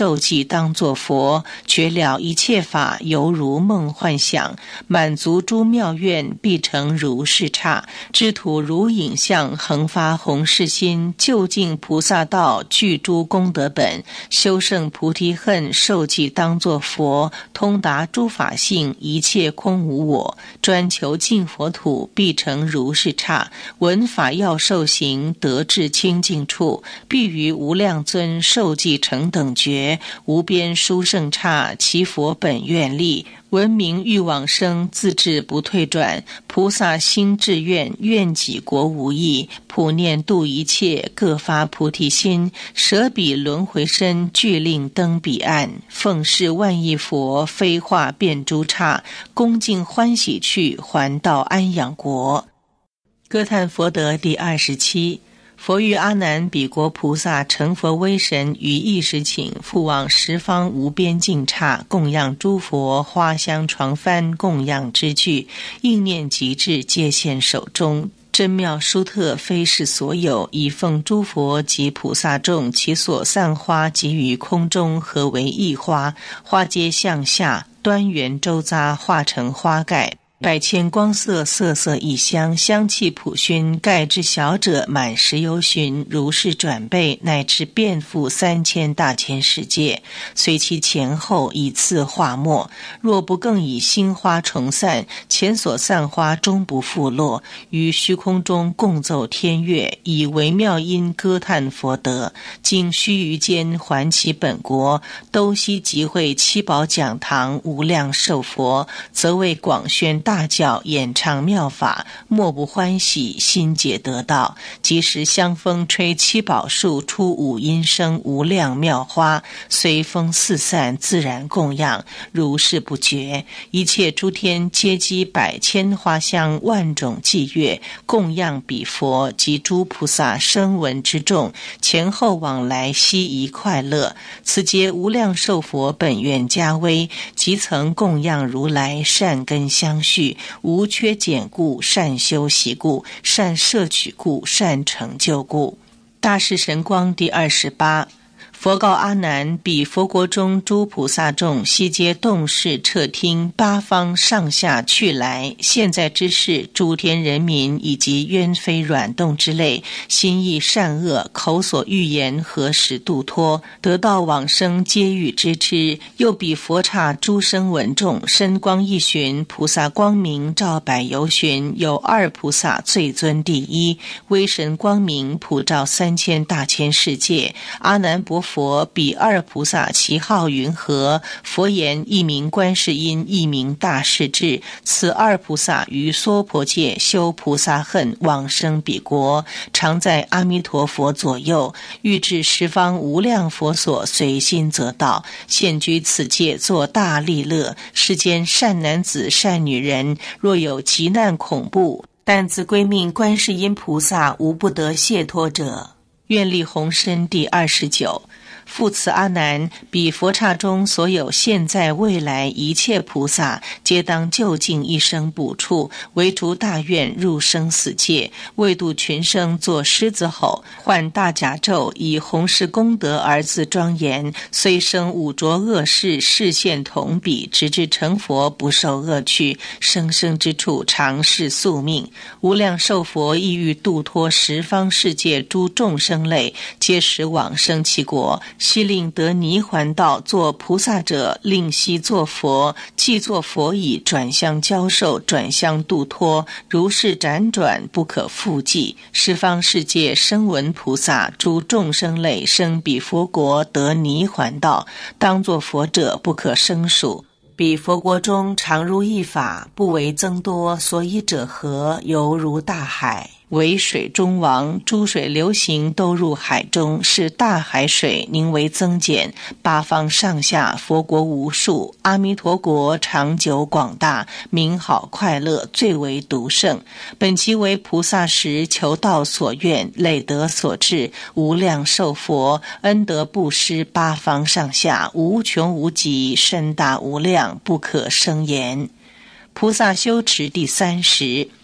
受记当作佛，觉了一切法犹如梦幻想，满足诸妙愿，必成如是刹。知土如影像，恒发弘誓心，究竟菩萨道，具诸功德本，修胜菩提恨，受记当作佛，通达诸法性，一切空无我，专求净佛土，必成如是刹。闻法要受行，得至清净处，必于无量尊受记成等觉，无边殊胜刹，其佛本愿力。闻名欲往生，自至不退转。菩萨心志愿，愿己国无益，普念度一切，各发菩提心，舍彼轮回身，俱令登彼岸。奉事万亿佛，飞化遍诸刹，恭敬欢喜去，还到安养国。歌叹佛德第27。佛于阿难彼国菩萨成佛威神于一时请，复往十方无边净刹，供养诸佛，花香床幡，供养之具，应念极致，皆现手中。真妙殊特，非是所有，以奉诸佛及菩萨众，其所散花及于空中，合为一花，花皆向下端圆周匝，化成花盖。百千光色，色色异香，香气普熏，盖之小者满十由旬，如是转倍，乃至遍覆3000大千世界，随其前后以次化没。若不更以新花重散，前所散花终不复落，于虚空中共奏天乐，以微妙音歌叹佛德。经须臾间还其本国，都悉集会七宝讲堂，无量寿佛，则为广宣大教，演唱妙法，莫不欢喜，心解得道。即时香风吹七宝树，出五音声，无量妙花，随风四散，自然供养，如是不绝。一切诸天皆积百千花香，万种伎乐，供养彼佛及诸菩萨声闻之众，前后往来悉宜快乐。此皆无量寿佛本愿加威，即曾供养如来善根相续，无缺减故，善修习故，善摄取故，善成就故。大士神光第28。佛告阿难，彼佛国中诸菩萨众，悉皆动视彻听，八方上下去来，现在之事，诸天人民以及冤非软动之类，心意善恶，口所欲言，何时度脱，得道往生，皆欲知之。又彼佛刹诸声闻众，身光一旬，菩萨光明照百由旬，有二菩萨最尊第一，威神光明普照3000大千世界。阿难薄佛彼二菩萨其号云何？佛言：一名观世音，一名大势至。此二菩萨于娑婆界修菩萨恨，往生彼国，常在阿弥陀佛左右，欲至十方无量佛所，随心则到。现居此界，作大利乐。世间善男子善女人，若有急难恐怖，但自归命观世音菩萨，无不得解脱者。愿力宏深第29。复此阿难，彼佛刹中所有现在未来一切菩萨，皆当就近一生补处，唯除大愿入生死界，为度群生，作狮子吼，唤大甲咒，以弘誓功德而自庄严。虽生五浊恶世，视现同彼，直至成佛，不受恶趣，生生之处常是宿命。无量寿佛意欲度脱十方世界诸众生类，皆使往生其国，悉令得泥还道，作菩萨者令悉作佛，既作佛已，转相教授，转相度脱，如是辗转，不可复计。十方世界声闻菩萨诸众生类，生彼佛国得泥还道，当作佛者不可胜数。彼佛国中常如一法，不为增多，所以者何？犹如大海，为水中王，诸水流行，都入海中，是大海水宁为增减。八方上下佛国无数，阿弥陀国长久广大，名好快乐，最为独胜。本其为菩萨时，求道所愿，累得所至，无量寿佛，恩德布施八方上下，无穷无极，深大无量，不可胜言。菩萨修持第30。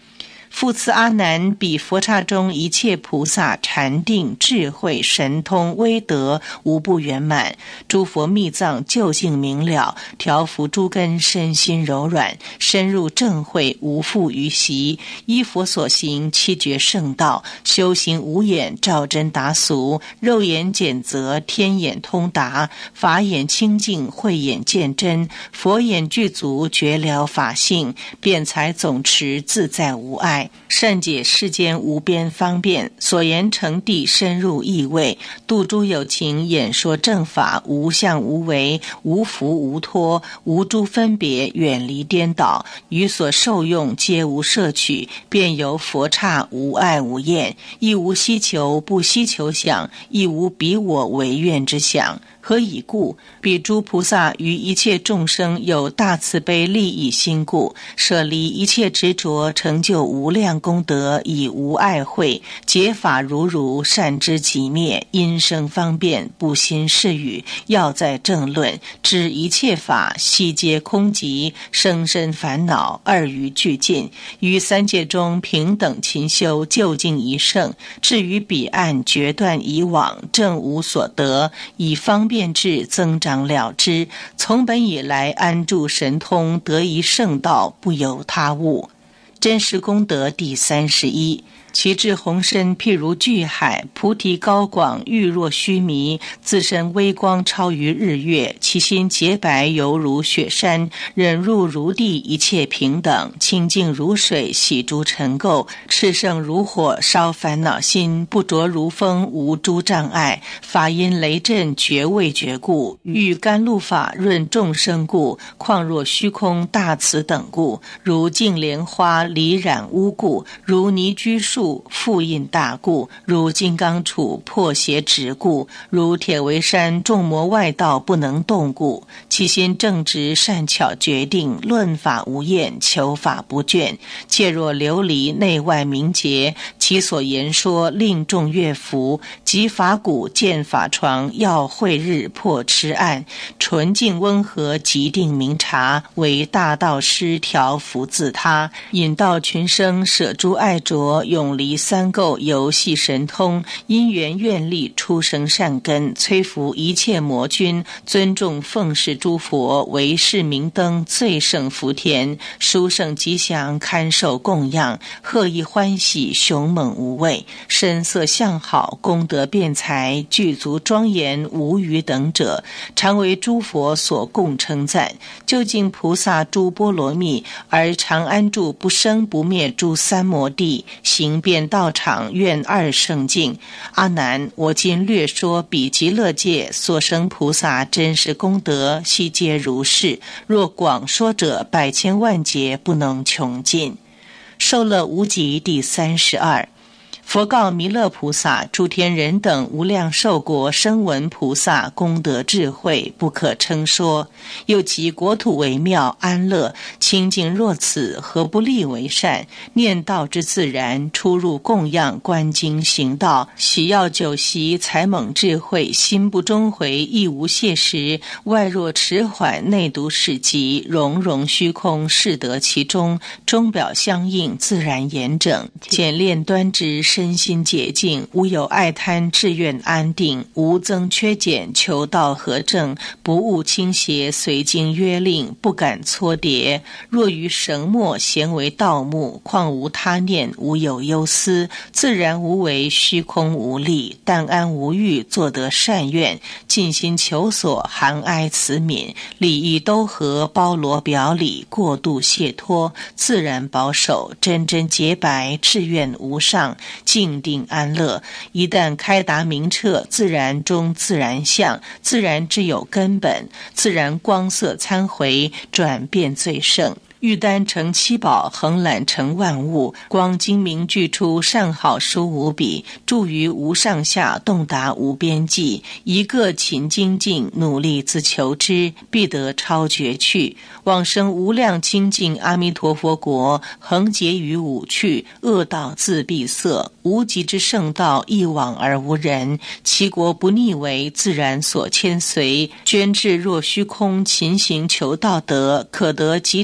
复次阿难，彼佛刹中一切菩萨禅定智慧神通威德无不圆满，诸佛密藏究竟明了，调伏诸根身心柔软，深入正慧无复于习，依佛所行七觉圣道，修行无眼照真达俗，肉眼检则天眼通达，法眼清净慧眼见真，佛眼具足觉了法性，辩才总持自在无碍，善解世间无边方便，所言成谛深入意味，度诸有情演说正法，无相无为，无福无脱，无诸分别，远离颠倒，于所受用皆无摄取，便由佛刹无爱无厌，亦无希求不希求想，亦无彼我为愿之想。何以故？彼诸菩萨于一切众生有大慈悲利益心故，舍离一切执着，成就无量功德，以无爱慧，解法如如，善知即灭，因生方便，不心是语，要在正论，知一切法悉皆空寂，生身烦恼二于俱尽，于三界中平等勤修，究竟一圣，至于彼岸决断以往，正无所得，以方便智增长了之，从本以来安住神通，得一圣道，不由他物。真实功德第31。其智宏深譬如巨海，菩提高广玉若须弥，自身微光超于日月，其心洁白犹如雪山，忍入如地一切平等，清净如水洗诸尘垢，炽盛如火烧烦恼心，不着如风无诸障碍，法音雷震觉未觉故，欲甘露法润众生故，况若虚空大慈等故，如净莲花离染污故，如泥居树复印大故，如金刚杵破邪执故，如铁围山众魔外道不能动故，其心正直善巧决定，论法无厌，求法不倦，切若琉璃内外明洁，其所言说令众悦服，即法鼓见法床，要慧日破痴暗，纯净温和极定明察，为大道师调伏自他，引导群生舍诸爱着，永离三垢游戏神通，因缘愿力出生善根，摧伏一切魔君，尊重奉事诸佛，为是明灯最胜福田，殊胜吉祥堪受供养，贺意欢喜雄猛无畏，身色相好功德辩才具足庄严无余等者，常为诸佛所共称赞，究竟菩萨诸波罗蜜，而常安住不生不灭诸三摩地，行遍道场愿二圣境。阿难，我今略说彼极乐界所生菩萨真实功德，悉皆如是，若广说者，百千万劫不能穷尽。受乐无极第32。佛告弥勒菩萨，诸天人等无量寿国声闻菩萨功德智慧不可称说，又其国土为妙安乐清净若此，何不立为善？念道之自然，出入供养观经行道，喜要酒席才猛智慧，心不终回亦无懈时，外若迟缓内独始极，融融虚空适得其中，中表相应自然严整，简练端直身心洁净，无有爱贪志愿安定，无增缺减求道合正，不误倾斜随经约令，不敢搓叠，若于绳墨咸为盗墓，况无他念无有忧思，自然无为虚空无力，但安无欲作得善愿，尽心求所含哀慈悯，礼义都合包罗表里，过度解脱自然保守，真真洁白志愿无上，静定安乐，一旦开达明彻，自然中自然相，自然之有根本，自然光色参回，转变最胜。玉丹成七宝，横览成万物，光精明具出，善好殊无比，住于无上下，洞达无边际，一个勤精进，努力自求之，必得超绝去，往生无量清净阿弥陀佛国，横结于五趣，恶道自闭塞，无极之圣道，一往而无人，其国不逆为自然所牵随，捐至若虚空，勤行求道德，可得极长生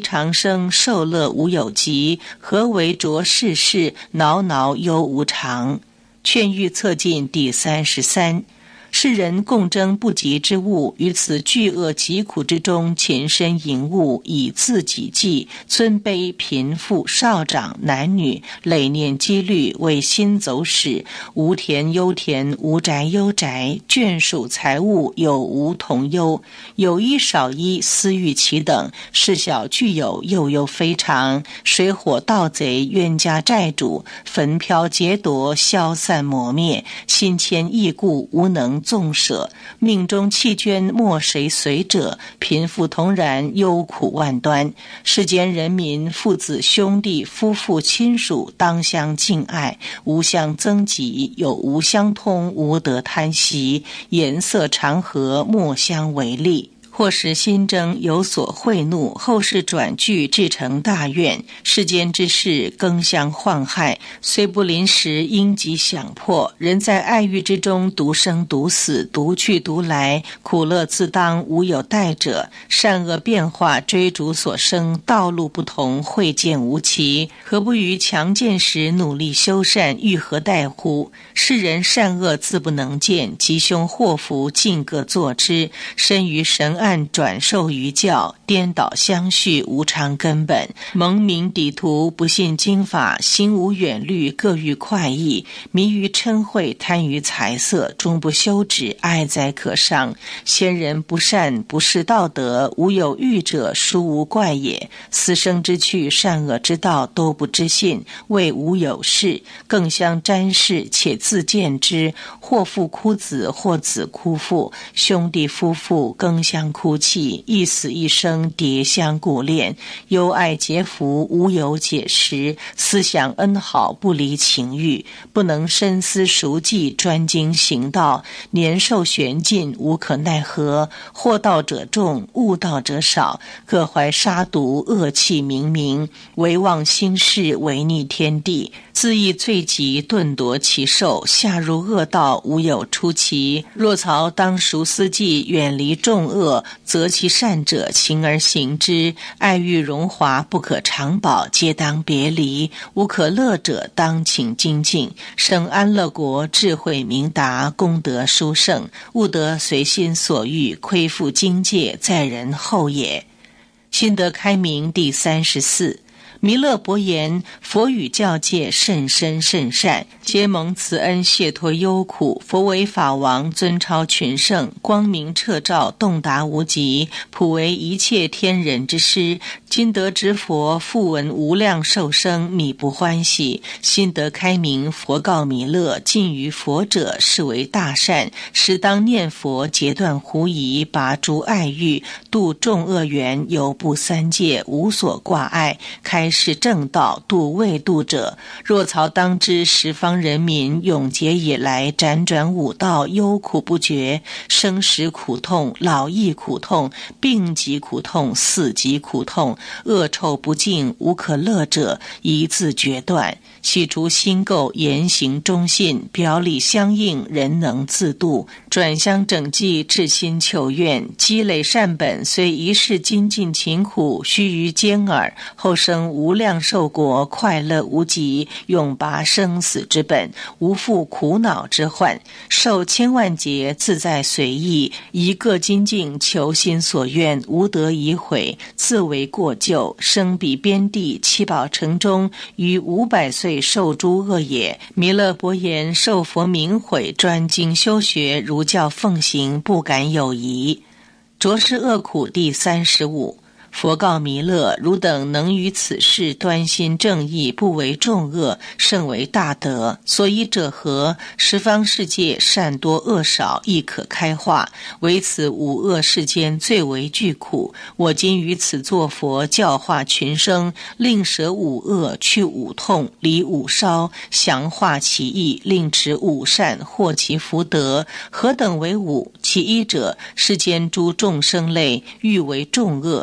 生受乐无有极，何为着世事，恼恼忧无常。劝喻策进第33。世人共争不及之物，于此巨恶疾苦之中，勤身营务，以自己计，尊卑贫富少长男女，累念积虑，为心走使，无田忧田，无宅忧宅，眷属财物有无同忧，有一少一，私欲其等，事小具有，又忧非常，水火盗贼，冤家债主，焚飘劫夺，消散磨灭，心牵意故，无能纵舍，命中弃捐，莫谁随者，贫富同然，忧苦万端。世间人民，父子兄弟夫妇亲属，当相敬爱，无相增己，有无相通，无得贪惜，颜色常和，莫相为利。或使心争有所贿怒，后世转句至成大怨。世间之事更相患害，虽不临时应即想破。人在爱欲之中，独生独死，独去独来，苦乐自当，无有代者。善恶变化，追逐所生，道路不同，慧见无期。何不于强健时努力修善，欲何待乎？世人善恶自不能见，吉凶祸福尽各作之。身于神暗，转受于教，颠倒相续，无常根本。蒙名抵图，不信经法，心无远虑，各欲快意，迷于嗔恚，贪于财色，终不休止，哀哉可伤。先人不善，不识道德，无有欲者，殊无怪也。私生之趣，善恶之道，都不知信，谓无有事，更相沾视，且自见之。或父哭子，或子哭父，兄弟夫妇更相哭泣，一死一生，迭相顾恋，忧爱结福，无有解时。思想恩好，不离情欲，不能深思熟计，专精行道，年寿玄尽，无可奈何。惑道者众，悟道者少，各怀杀毒，恶气冥冥，唯忘心事，违逆天地，自缢罪疾，顿夺其寿，下入恶道，无有出奇。若曹当熟思计，远离众恶，择其善者，勤而行之。爱欲荣华，不可长保，皆当别离。无可乐者，当请精进。生安乐国，智慧明达，功德殊胜，悟得随心所欲，亏负境界，在人后也。心得开明第34。弥勒伯言：佛语教戒甚深甚善，皆蒙慈恩解脱忧苦。佛为法王，尊超群圣，光明彻照，洞达无极，普为一切天人之师。今得之佛，复闻无量寿生，弥不欢喜。心得开明，佛告弥勒：近于佛者，是为大善，实当念佛，截断狐疑，拔诸爱欲，度众恶缘，犹不三界，无所挂碍，开示正道，度未度者。若曹当知，十方人民永劫以来，辗转五道，忧苦不绝，生死苦痛，老易苦痛，病疾苦痛，死疾苦痛，恶臭不净，无可乐者，一字决断。细除心垢，言行忠信，表里相应，人能自度。转相整济，至心求愿，积累善本，虽一世精进勤苦，须臾间耳，后生无量寿国，快乐无极，永拔生死之本，无负苦恼之患，受千万劫，自在随意，一个精进，求心所愿，无得已悔，自为过咎，生彼边地七宝城中，于500岁受诸恶也。弥勒伯言：受佛明悔，专精修学，如教奉行，不敢有疑。着世恶苦第35。佛告弥勒：汝等能于此事端心正义，不为众恶，甚为大德。所以者何？十方世界善多恶少，亦可开化，唯此五恶世间最为巨苦。我今于此作佛，教化群生，令舍五恶，去五痛，离五烧，详化其意，令持五善，获其福德。何等为五？其一者，世间诸众生类，欲为众恶，强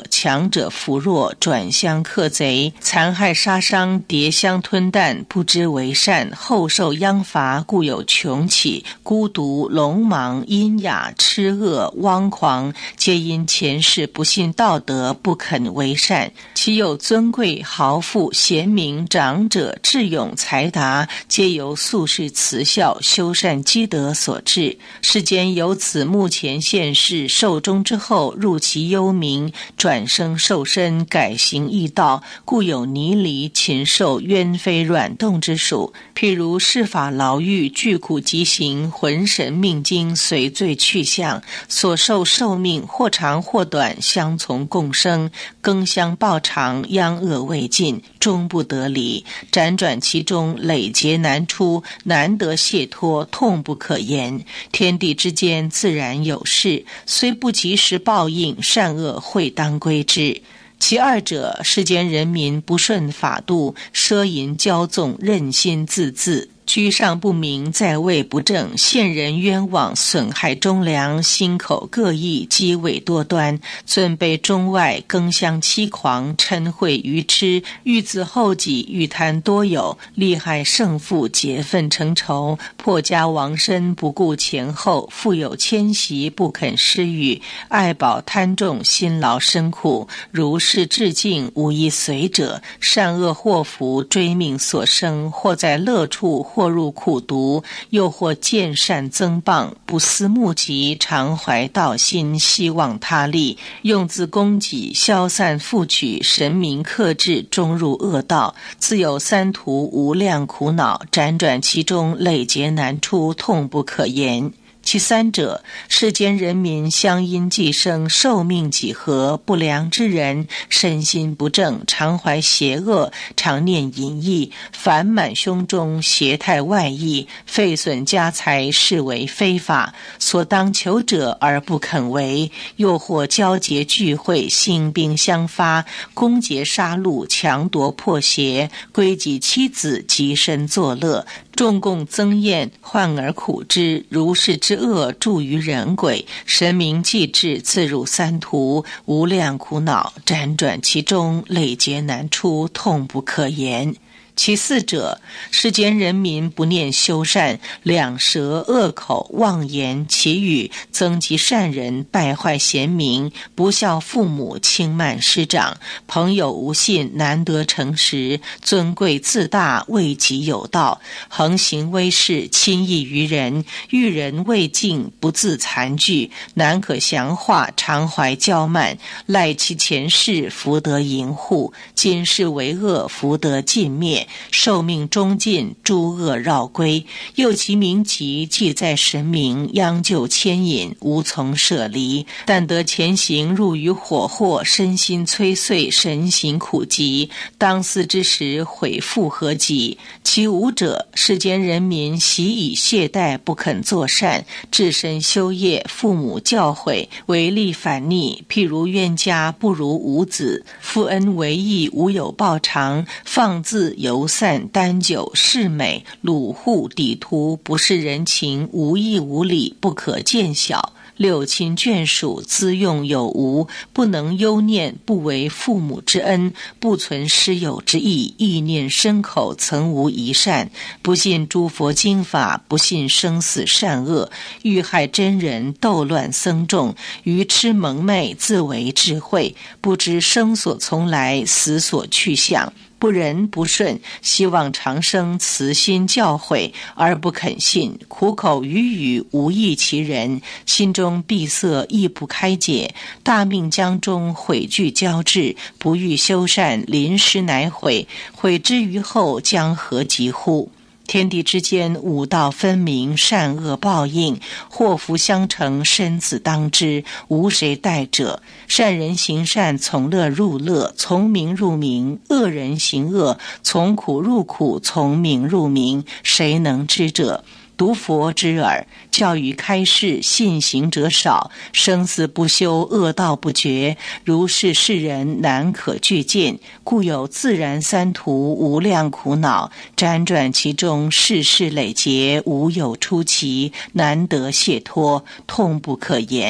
强者扶弱，转相克贼，残害杀伤，迭相吞啖，不知为善，后受殃罚，故有穷起、孤独、聋盲、阴哑、痴恶、汪狂，皆因前世不信道德，不肯为善。其有尊贵、豪富、贤明、长者、智勇、才达，皆由宿世慈孝、修善积德所致。世间有此目前现世寿终之后，入其幽冥，转生受身，改行异道，故有泥犁、禽兽、冤非、软动之属。譬如世法牢狱，具苦极刑，魂神命经随罪去向，所受寿命或长或短，相从共生，更相报偿，殃恶未尽，终不得离，辗转其中，累劫难出，难得解脱，痛不可言。天地之间自然有事，虽不及时报应，善恶会当归之。其二者，世间人民不顺法度，奢淫骄纵，任心自恣，居上不明，在位不正，陷人冤枉，损害忠良，心口各异，机伪多端，尊卑中外，更相欺狂，嗔恚愚痴，欲自后己，欲贪多有，利害胜负，结愤成仇，破家亡身，不顾前后，富有迁徙，不肯施予，爱宝贪重，辛劳深苦，如是至敬，无一随者，善恶祸福，追命所生，或在乐处，或入苦毒，又或见善增谤，不思目及，常怀道心，希望他利，用自供给，消散复取，神明克制，终入恶道，自有三途无量苦恼，辗转其中，累劫难出，痛不可言。其三者，世间人民相因寄生，寿命几何，不良之人，身心不正，常怀邪恶，常念淫逸，烦满胸中，邪态外溢，废损家财，视为非法，所当求者而不肯为，又或交结聚会，兴兵相发，攻劫杀戮，强夺破邪，归己妻子，极身作乐，众共增宴，患而苦之，如是之恶著于人鬼，神明既至，自入三途，无量苦恼，辗转其中，累劫难出，痛不可言。其四者，世间人民不念修善，两舌恶口，妄言绮语，增及善人，败坏贤明，不孝父母，轻慢师长，朋友无信，难得诚实，尊贵自大，未及有道，横行威势，亲易于人，遇人未敬，不自残惧，难可降化，常怀骄慢，赖其前世，福德盈护，今世为恶，福德尽灭，寿命终尽，诸恶绕归，又其名籍，既在神明，央就牵引，无从舍离，但得前行，入于火祸，身心摧碎，神行苦极，当思之时，悔复何及。其五者，世间人民习以懈怠，不肯作善，置身修业，父母教诲，违逆反逆，譬如冤家不如无子，负恩为义，无有报偿，放自游散，单酒嗜美，掳户抵徒，不是人情，无义无理，不可见小，六亲眷属，资用有无，不能忧念，不为父母之恩，不存师友之意，意念深口，曾无一善，不信诸佛经法，不信生死善恶，欲害真人，斗乱僧众，愚痴蒙昧，自为智慧，不知生所从来，死所去向，不仁不顺，希望长生，慈心教诲，而不肯信，苦口语语，无益其人，心中闭塞，亦不开解，大命将终，悔惧交织，不欲修善，临时乃悔，悔之于后，将何及乎？天地之间，五道分明，善恶报应，祸福相承，生死当之，无谁代者。善人行善，从乐入乐，从明入明；恶人行恶，从苦入苦，从明入明，谁能知者？独佛之耳，教育开示，信行者少，生死不休，恶道不绝，如是世人难可具见，故有自然三途，无量苦恼，辗转其中，世世累劫，无有出期，难得解脱，痛不可言。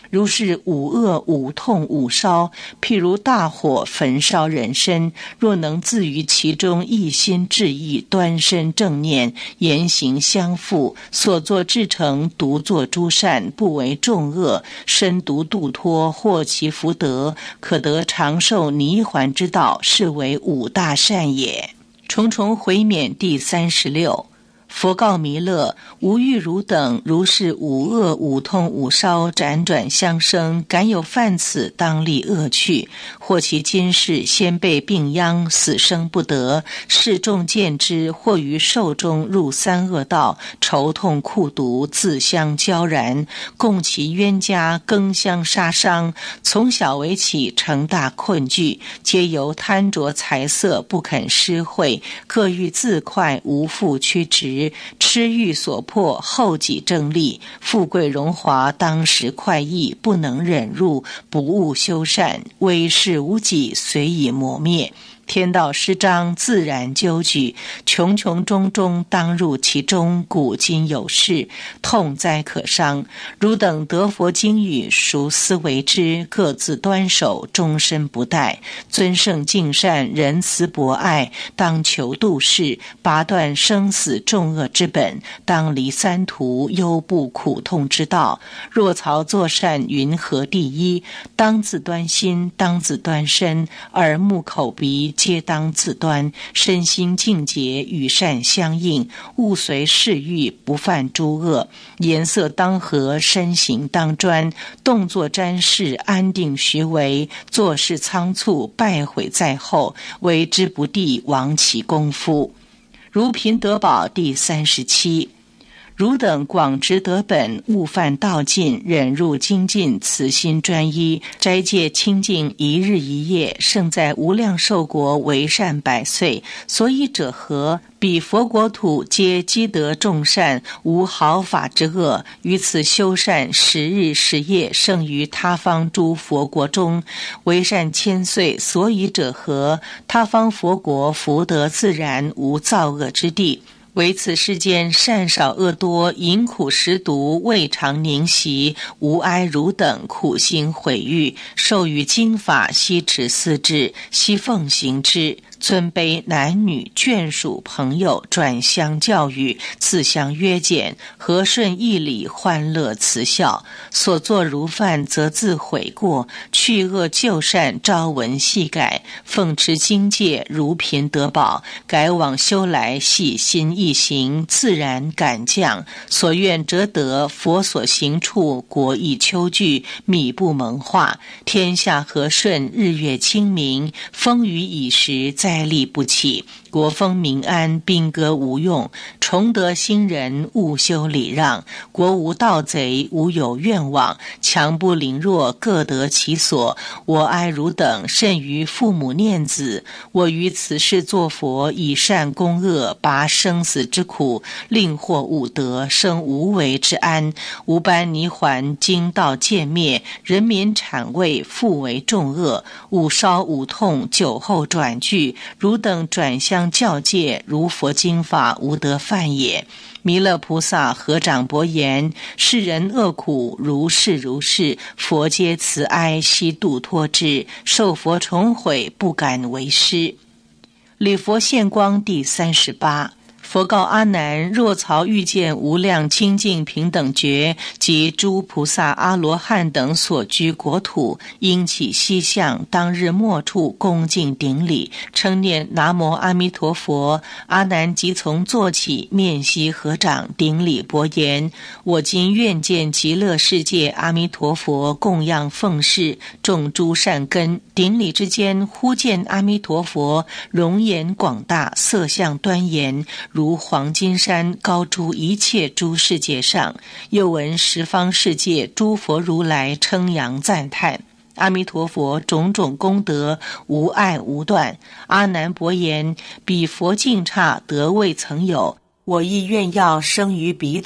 如是五恶五痛五烧，譬如大火焚烧人身，若能自于其中一心致意，端身正念，言行相符，所作至诚，独作诸善，不为众恶，身独度脱，获其福德，可得长寿泥环之道，是为五大善也。重重回免第36。佛告弥勒：吾欲汝等如是五恶五痛五烧辗转相生，敢有犯此，当立恶趣，或其今世先被病殃，死生不得，世众见之，或于寿中入三恶道，愁痛苦毒，自相交然，共其冤家，更相杀伤，从小为起，成大困惧，皆由贪着财色，不肯施惠，各欲自快，无复屈直，痴欲所迫，后己正立，富贵荣华当时快意，不能忍入，不务修善，威势无己，随以磨灭。天道施彰，自然纠举，穷穷中中，当入其中，古今有事，痛哉可伤。汝等得佛经语，孰思为之？各自端守，终身不怠，尊圣敬善，仁慈博爱，当求度世，拔断生死重恶之本，当离三途忧怖苦痛之道。若曹作善，云何第一？当自端心，当自端身，耳目口鼻皆当自端，身心净洁，与善相应，勿随世欲，不犯诸恶。颜色当和，身形当专，动作瞻视，安定徐为，做事仓促，败毁在后，为之不第，亡其功夫。如贫得宝第37。汝等广执得本，勿犯道尽，忍入精进，慈心专一，斋戒清净，一日一夜，胜在无量寿国，为善百岁。所以者何？彼佛国土皆积德众善，无毫发之恶，于此修善10日10夜，胜于他方诸佛国中，为善千岁。所以者何？他方佛国福德自然，无造恶之地。唯此世间善少恶多，淫苦食毒，未尝宁息，无哀汝等苦心毁誉，授予经法，悉持思之，悉奉行之。尊卑男女眷属朋友转相教育，自相约见，和顺义理，欢乐慈笑。所作如犯，则自悔过，去恶就善，朝闻夕改，奉持经戒，如贫得宝，改往修来，细心一行，自然感降。所愿则得，佛所行处，国益秋具，米不蒙化，天下和顺，日月清明，风雨已时，灾力不起，国风民安，兵戈无用，崇德兴仁，务修礼让，国无盗贼，无有怨枉，强不凌弱，各得其所。我哀汝等，甚于父母念子。我于此世作佛，以善攻恶，拔生死之苦，令获五德，生无为之安。无般泥环，经道渐灭，人民产位，复为众恶，五烧五痛，酒后转句。汝等转相教戒，如佛经法，无得犯也。弥勒菩萨合掌薄言：世人恶苦，如是如是，佛皆慈哀，悉度脱之，受佛重悔，不敢为师。礼佛现光第38。佛告阿难：若曹遇见无量清净平等觉及诸菩萨阿罗汉等所居国土，应起西向，当日末处恭敬顶礼，称念南无阿弥陀佛。阿难即从坐起，面悉合掌，顶礼薄言：我今愿见极乐世界阿弥陀佛，供养奉事，种诸善根。顶礼之间，忽见阿弥陀佛容颜广大，色相端严，如黄金山，高诸一切诸世界上。又闻十方世界诸佛如来称扬赞叹阿弥陀佛种种功德，无碍无断。阿难薄言：彼佛境刹，得未曾有，我亦愿要生于彼土。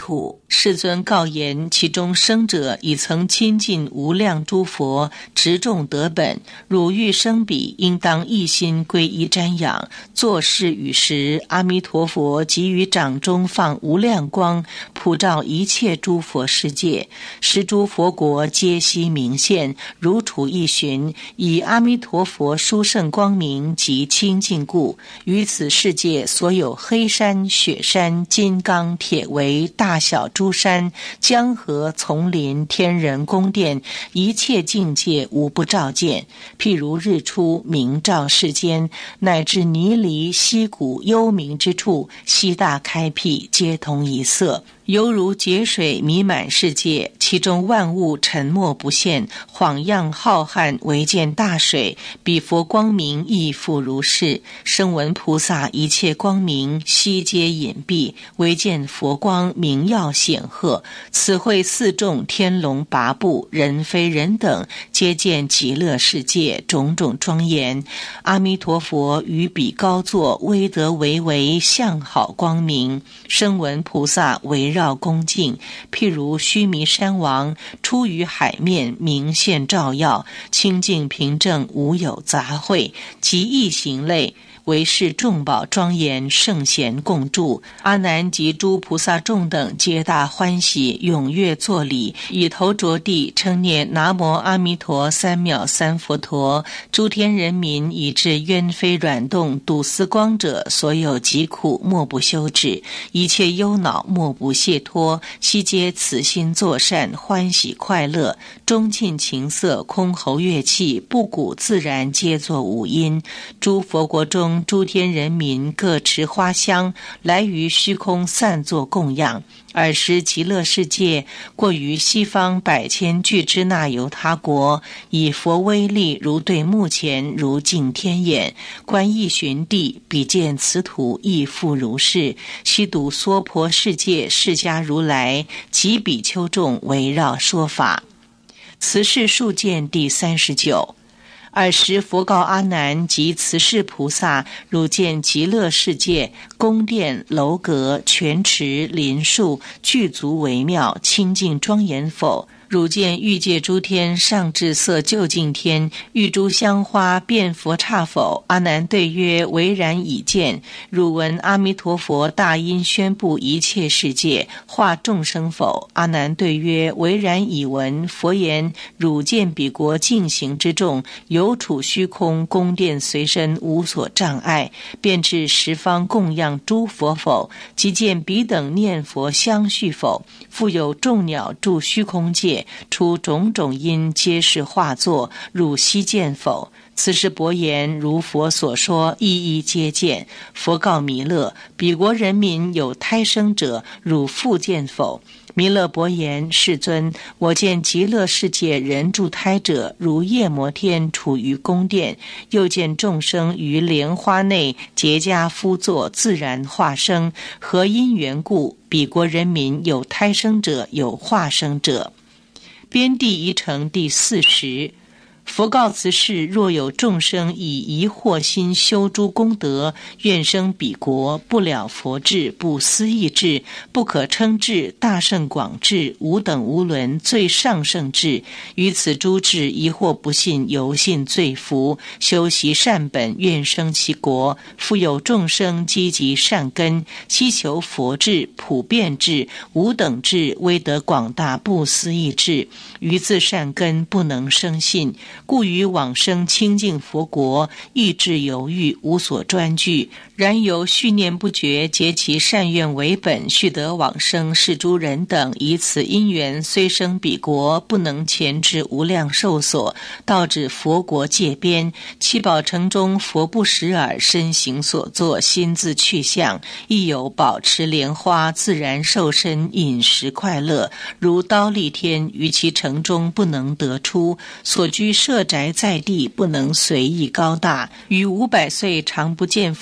世尊告言，其中生者已曾亲近无量诸佛，执众得本，汝欲生彼，应当一心皈依瞻仰。作是语时，阿弥陀佛即于掌中放无量光，普照一切诸佛世界，十诸佛国皆悉明现，如处一寻，以阿弥陀佛殊胜光明及清净故，于此世界所有黑山、雪山、金刚、铁围、大小诸山、江河、丛林、天人宫殿，一切境界无不照见。譬如日出明照世间，乃至泥犁溪谷幽冥之处，悉大开辟，皆同一色，犹如劫水弥满世界，其中万物沉没不现，晃漾浩瀚，唯见大水。彼佛光明亦复如是。声闻菩萨一切光明，悉皆隐蔽，唯见佛光明耀显赫。此会四众天龙八部，人非人等，皆见极乐世界种种庄严。阿弥陀佛于彼高坐，威德巍巍，相好光明。声闻菩萨围绕恭敬，譬如须弥山王出于海面，明现照耀，清净平正，无有杂秽，即异行类，为是众宝庄严，圣贤共住。阿难及诸菩萨众等皆大欢喜，踊跃作礼，以头着地，称念南无阿弥陀三藐三佛陀。诸天人民以至冤非软动，睹斯光者，所有疾苦莫不休止，一切忧恼莫不解脱，悉皆此心作善，欢喜快乐，终尽情色，空喉乐器，不鼓自然，皆作五音。诸佛国中诸天人民各持花香，来于虚空散作供养。尔时极乐世界过于西方百千俱胝那由他国，以佛威力如对目前，如镜天眼，观一寻地，比见此土亦复如是。悉睹娑婆世界释迦如来及比丘众围绕说法。此是数见第39。尔时佛告阿难及慈氏菩萨，汝见极乐世界宫殿楼阁泉池林树具足微妙清净庄严否？汝见欲界诸天上至色究竟天，玉珠香花遍佛刹否？阿难对曰：唯然已见。汝闻阿弥陀佛大音宣布一切世界化众生否？阿难对曰：唯然已闻。佛言：汝见彼国净行之众，有处虚空，宫殿随身，无所障碍，便至十方供养诸佛否？即见彼等念佛相续否？复有众鸟住虚空界，出种种音，皆是化作，汝悉见否？此时伯言：如佛所说，一一皆见。佛告弥勒：彼国人民有胎生者，汝复见否？弥勒伯言：世尊，我见极乐世界人住胎者，如夜摩天处于宫殿，又见众生于莲花内结跏趺坐，自然化生。何因缘故？彼国人民有胎生者，有化生者。边地一成第40。佛告此事：若有众生以疑惑心修诸功德，愿生彼国，不了佛智，不思议智，不可称智，大圣广智，无等无伦，最上圣智。于此诸智疑惑不信，由信罪福，修习善本，愿生其国。复有众生积极善根，希求佛智、普遍智、无等智、威德广大、不思议智，于自善根不能生信，故于往生清净佛国，意志犹豫，无所专具。然由续念不绝，结其善愿为本，续得往生。是诸人等以此因缘，虽生彼国，不能前至无量寿所，到至佛国界边。七宝城中，佛不识耳，身形所作，心自去向。亦有宝池莲花，自然受身，饮食快乐，如刀立天。于其城中不能得出，所居舍宅在地，不能随意高大。于500岁常不见佛，不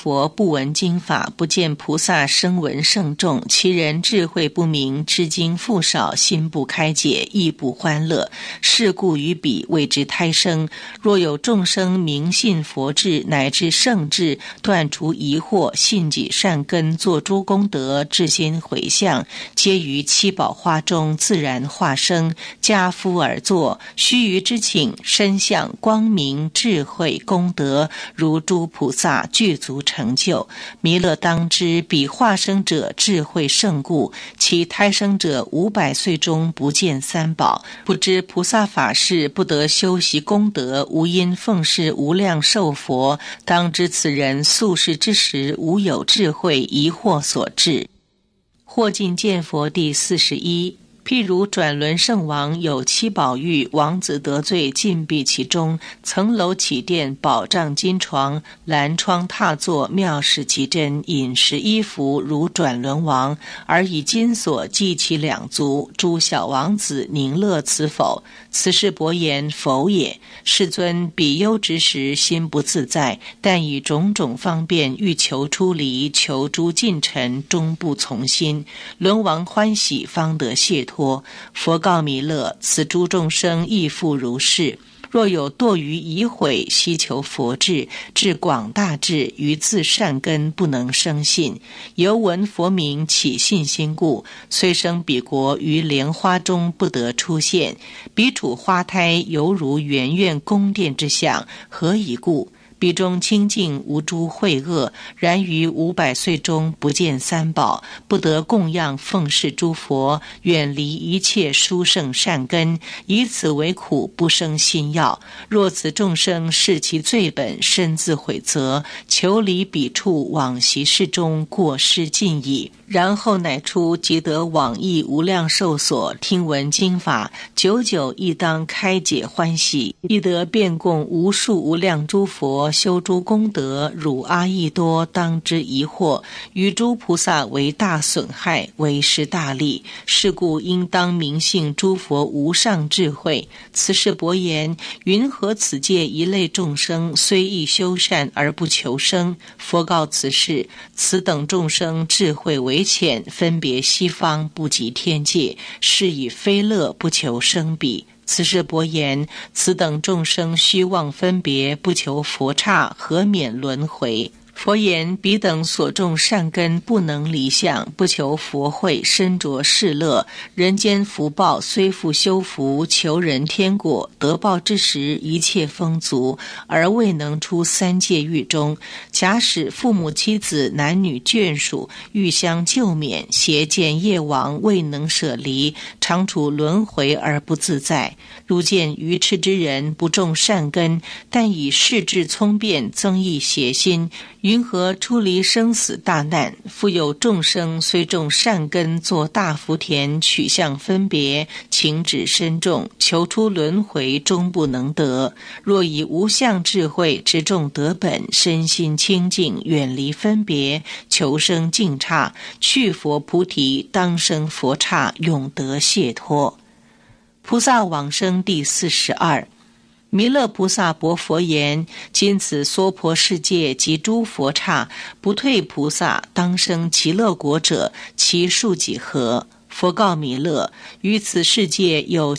不闻经法，不见菩萨声闻圣众，其人智慧不明，知经复少，心不开解，亦不欢乐。是故于彼谓之胎生。若有众生明信佛智，乃至圣智，断除疑惑，信己善根，作诸功德，至心回向，皆于七宝花中自然化生，加夫而作。须臾之请，身相光明智慧功德，如诸菩萨具足成就。弥勒当知，彼化生者智慧胜故，其胎生者500岁中不见三宝，不知菩萨法事，不得修习功德，无因奉事无量寿佛。当知此人宿世之时，无有智慧，疑惑所致。或尽见佛第41。譬如转轮圣王有7宝玉，王子得罪，禁闭其中，层楼起殿，宝帐金床，蓝窗踏坐，妙事极真，饮食衣服如转轮王，而以金锁系其两足。诸小王子宁乐此否？此是伯言，否也。世尊，比丘之时心不自在，但以种种方便欲求出离，求诸近尘，终不从心。轮王欢喜，方得解脱。佛告弥勒，此诸众生亦复如是。若有堕于疑悔，希求佛智，至广大智，于自善根不能生信，犹闻佛名起信心故，虽生彼国，于莲花中不得出现。彼处花胎犹如圆苑宫殿之相，何以故？彼中清净无诸秽恶，然于500岁中不见三宝，不得供养奉事诸佛，远离一切殊胜善根，以此为苦，不生心要。若此众生视其罪本，深自悔责，求离彼处，往昔世中过失尽矣。然后乃出即得往诣无量寿所，听闻经法，久久亦当开解欢喜，亦得遍供无数无量诸佛，修诸功德，汝阿逸多当知疑惑，于诸菩萨为大损害，为失大利。是故应当明信诸佛无上智慧。此是伯言，云何此界一类众生，虽亦修善而不求生？佛告此事，此等众生智慧为浅，分别西方，不及天界，是以非乐，不求生彼。此是伯言，此等众生虚妄分别，不求佛刹，何免轮回？佛言，彼等所种善根不能离相，不求佛慧，身着世乐。人间福报虽复修福，求人天果，得报之时一切丰足，而未能出三界狱中。假使父母妻子男女眷属欲相救免，邪见业王未能舍离，常处轮回而不自在。如见愚痴之人不种善根，但以世智聪辩增益邪心，云何出离生死大难？复有众生虽种善根，作大福田，取向分别，情止深重，求出轮回，终不能得。若以无相智慧直种德本，身心清净，远离分别，求生净刹，去佛菩提，当生佛刹，永得解脱。菩萨往生第42。弥勒菩萨薄佛言：今此娑婆世界及诸佛刹，不退菩萨当生极乐国者，其数几何？佛告弥勒，于此世界有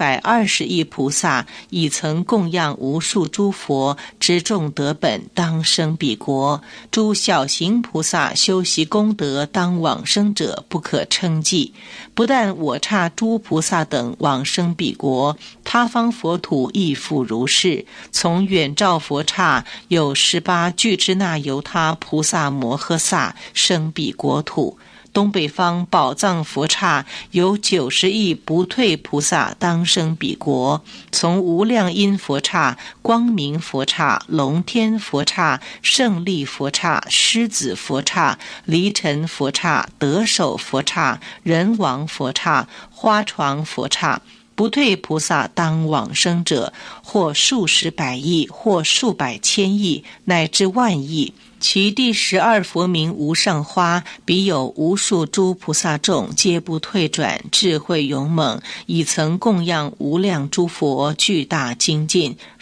720亿菩萨，已曾供养无数诸佛，知众德本，当生彼国。诸小行菩萨修习功德，当往生者不可称计。不但我刹诸菩萨等往生彼国，他方佛土亦复如是。从远照佛刹，有18俱胝那由他菩萨摩诃萨生彼国土。东北方宝藏佛刹有90亿不退菩萨当生彼国，从无量音佛刹、光明佛刹、龙天佛刹、胜利佛刹、狮子佛刹、离尘佛刹、得手佛刹、人王佛刹、花床佛刹。不退菩萨当往生者，或数十百亿，或数百千亿，乃至万亿。其第12佛名无上花，彼有无数诸菩萨众，皆不退转，智慧勇猛，已曾供养无量诸佛，巨大精进，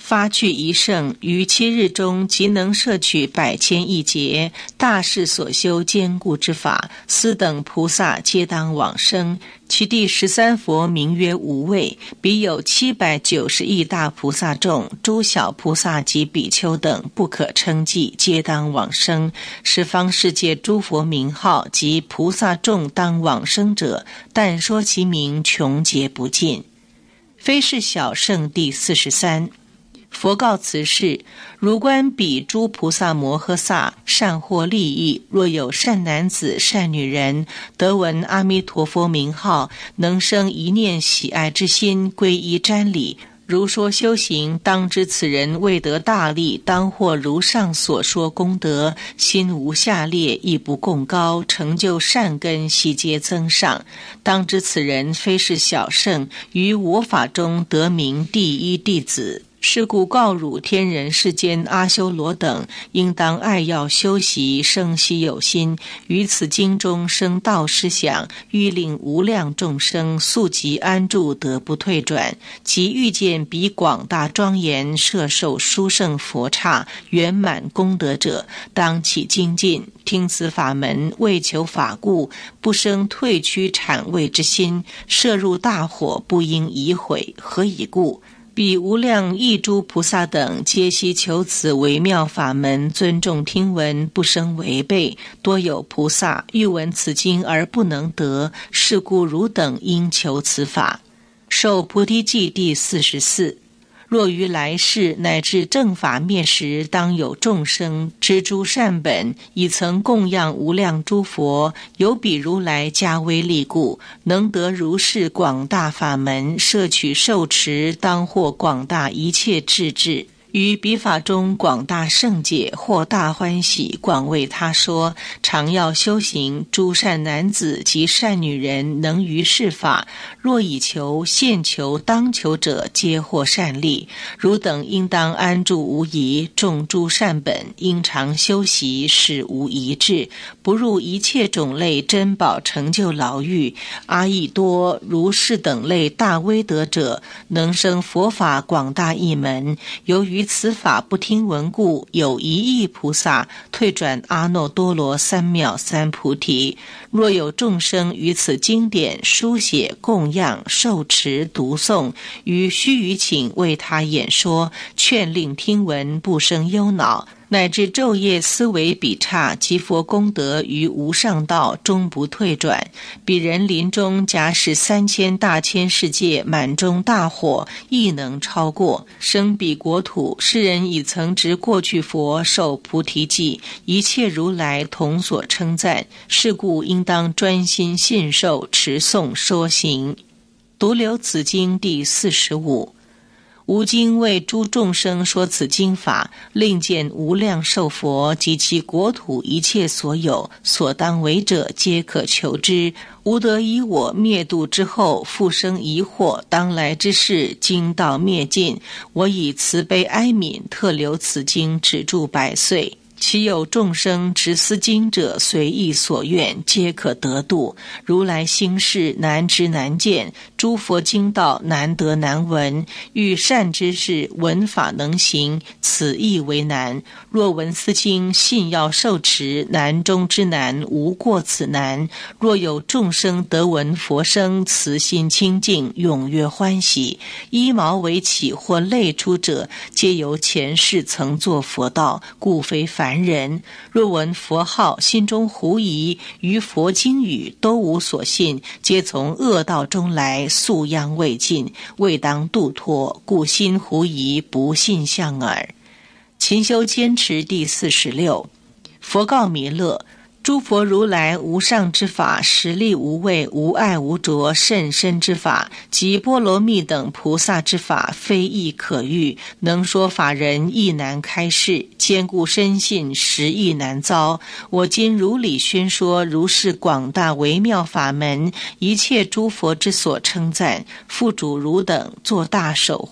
发去一圣，于7日中即能摄取百千亿劫，大士所修坚固之法，斯等菩萨皆当往生。其第13佛名曰无畏，彼有790亿大菩萨众，诸小菩萨及比丘等不可称计，皆当往生。十方世界诸佛名号及菩萨众当往生者，但说其名，穷劫不尽。非是小圣第43。佛告此事：如观彼诸菩萨摩诃萨善获利益，若有善男子善女人得闻阿弥陀佛名号，能生一念喜爱之心，皈依瞻礼，如说修行，当知此人未得大利，当获如上所说功德，心无下劣，亦不共高，成就善根，悉皆增上。当知此人非是小圣，于我法中得名第一弟子。是故告汝天人世间阿修罗等，应当爱要修习，生希有心，于此经中生道思想，欲令无量众生速即安住，得不退转。即遇见彼广大庄严摄受殊胜佛刹圆满功德者，当起精进，听此法门，为求法故，不生退趋谄畏之心，摄入大火，不应疑毁。何以故？彼无量亿诸菩萨等，皆悉求此微妙法门，尊重听闻，不生违背。多有菩萨欲闻此经而不能得，是故汝等应求此法。受菩提记第44。若于来世乃至正法灭时，当有众生知诸善本，已曾供养无量诸佛，有彼如来加威力故，能得如是广大法门，摄取受持，当获广大一切智智。于彼法中广大圣解，或大欢喜，广为他说。常要修行，诸善男子及善女人能于是法，若以求、现求、当求者，皆获善利。汝等应当安住无疑，种诸善本，应常修习，使无疑滞，不入一切种类珍宝成就牢狱。阿逸多如是等类大威德者，能生佛法广大一门。由于此法不听闻故，有1亿菩萨退转阿耨多罗三藐三菩提。若有众生于此经典书写供养受持读诵，于须臾请为他演说，劝令听闻，不生忧恼，乃至昼夜思维彼刹，及佛功德于无上道终不退转。彼人临终假使3000大千世界满中大火，亦能超过。生彼国土，世人已曾值过去佛受菩提记，一切如来同所称赞。是故应当专心信受持诵说行。独留此经第45。吾今为诸众生说此经法，令见无量寿佛及其国土一切所有，所当为者，皆可求之。吾得以我灭度之后，复生疑惑，当来之事，经道灭尽。我以慈悲哀悯，特留此经，止住100岁。其有众生执思经者，随意所愿，皆可得度。如来心事难知难见，诸佛经道难得难闻。欲善知识，闻法能行，此亦为难。若闻斯经，信要受持，难中之难，无过此难。若有众生得闻佛声，慈心清净，踊跃欢喜，衣毛为起或类出者，皆由前世曾作佛道，故非凡人。若闻佛号，心中狐疑，于佛经语都无所信，皆从恶道中来，素殃未尽，未当度脱，故心狐疑，不信相耳。勤修坚持第46。佛告弥勒：诸佛如来无上之法，实力无畏，无碍无着，甚深之法，及波罗蜜等菩萨之法，非易可喻，能说法人亦难开示，坚固深信，实亦难遭。我今如理宣说，如是广大微妙法门，一切诸佛之所称赞，复主汝等作大守护。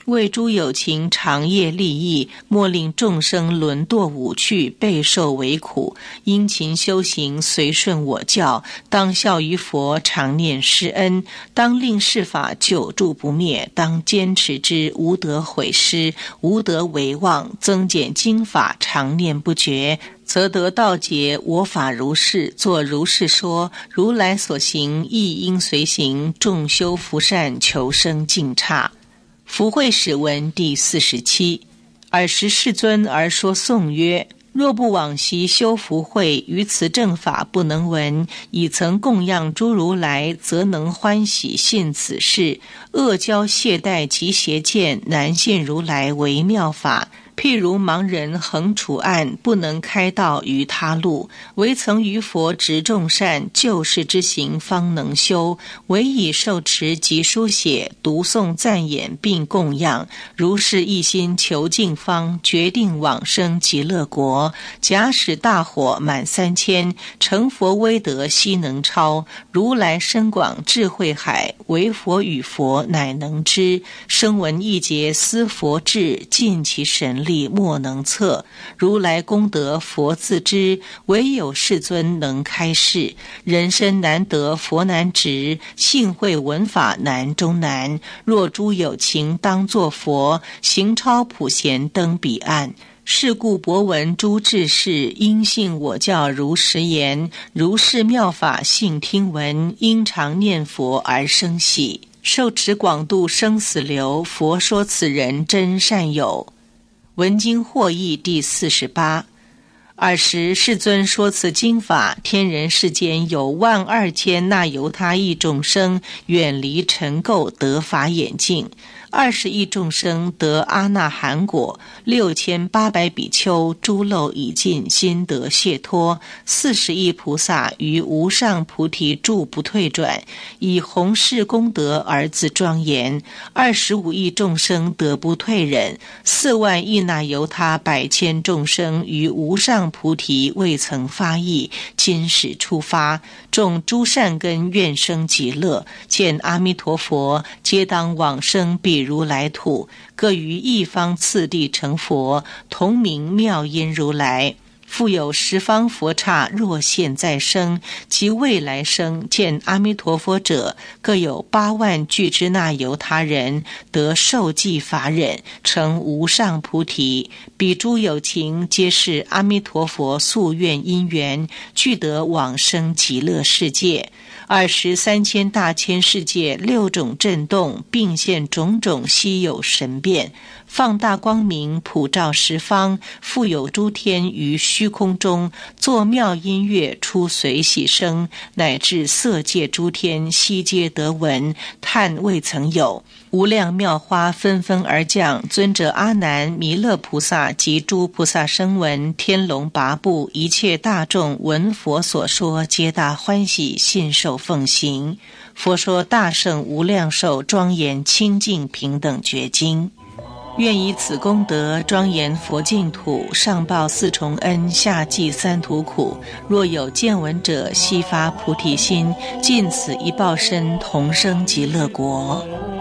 为诸有情长夜利益，莫令众生沦堕五趣，备受为苦。殷勤修行，随顺我教，当效于佛，常念师恩。当令是法久住不灭，当坚持之，无得毁失，无得为忘。增减经法，常念不绝，则得道解。我法如是，作如是说。如来所行，亦应随行。众修福善，求生净刹。福慧始文第47。尔时世尊而说颂曰：若不往昔修福慧，于此正法不能闻，已曾供养诸如来，则能欢喜信此事。恶交懈怠及邪见，难信如来为妙法。譬如盲人横处暗，不能开道于他路，唯曾于佛执众善，救世之行方能修。唯以受持及书写，读诵赞演并供养，如是一心求净方，决定往生极乐国。假使大火满3000，成佛威德悉能超。如来深广智慧海，唯佛与佛乃能知。声闻一劫思佛智，尽其神力莫能测。如来功德佛自知，唯有世尊能开示。人身难得佛难值，幸会闻法难中难。若诸有情当作佛，行超普贤登彼岸。是故博闻诸智士，因信我教如实言。如是妙法信听闻，因常念佛而生喜。受持广度生死流，佛说此人真善友。文经获益第48。尔时世尊说此经法，天人世间有12000那由他亿众生，远离尘垢，得法眼净。20亿众生得阿那含果，6800比丘诸漏已尽，心得解脱。40亿菩萨于无上菩提住不退转，以弘誓功德而自庄严。25亿众生得不退忍，4万亿那由他百千众生于无上菩提未曾发意，今始出发，众诸善根愿生极乐，见阿弥陀佛，皆当往生彼如来土，各于一方次第成佛，同名妙音如来。复有十方佛刹，若现在生及未来生，见阿弥陀佛者，各有8万俱胝那由他人，得受记法忍，成无上菩提。彼诸有情，皆是阿弥陀佛夙愿因缘，俱得往生极乐世界。23千大千世界6种震动，并现种种稀有神变，放大光明，普照十方。复有诸天于虚空中，作妙音乐，出随喜声，乃至色界诸天悉皆得闻，叹未曾有。无量妙花纷纷而降，尊者阿难、弥勒菩萨及诸菩萨声闻、天龙八部一切大众闻佛所说，皆大欢喜，信受奉行。佛说大圣无量寿庄严清净平等觉经。愿以此功德庄严佛净土，上报4重恩，下济3途苦。若有见闻者，悉发菩提心，尽此一报身，同生极乐国。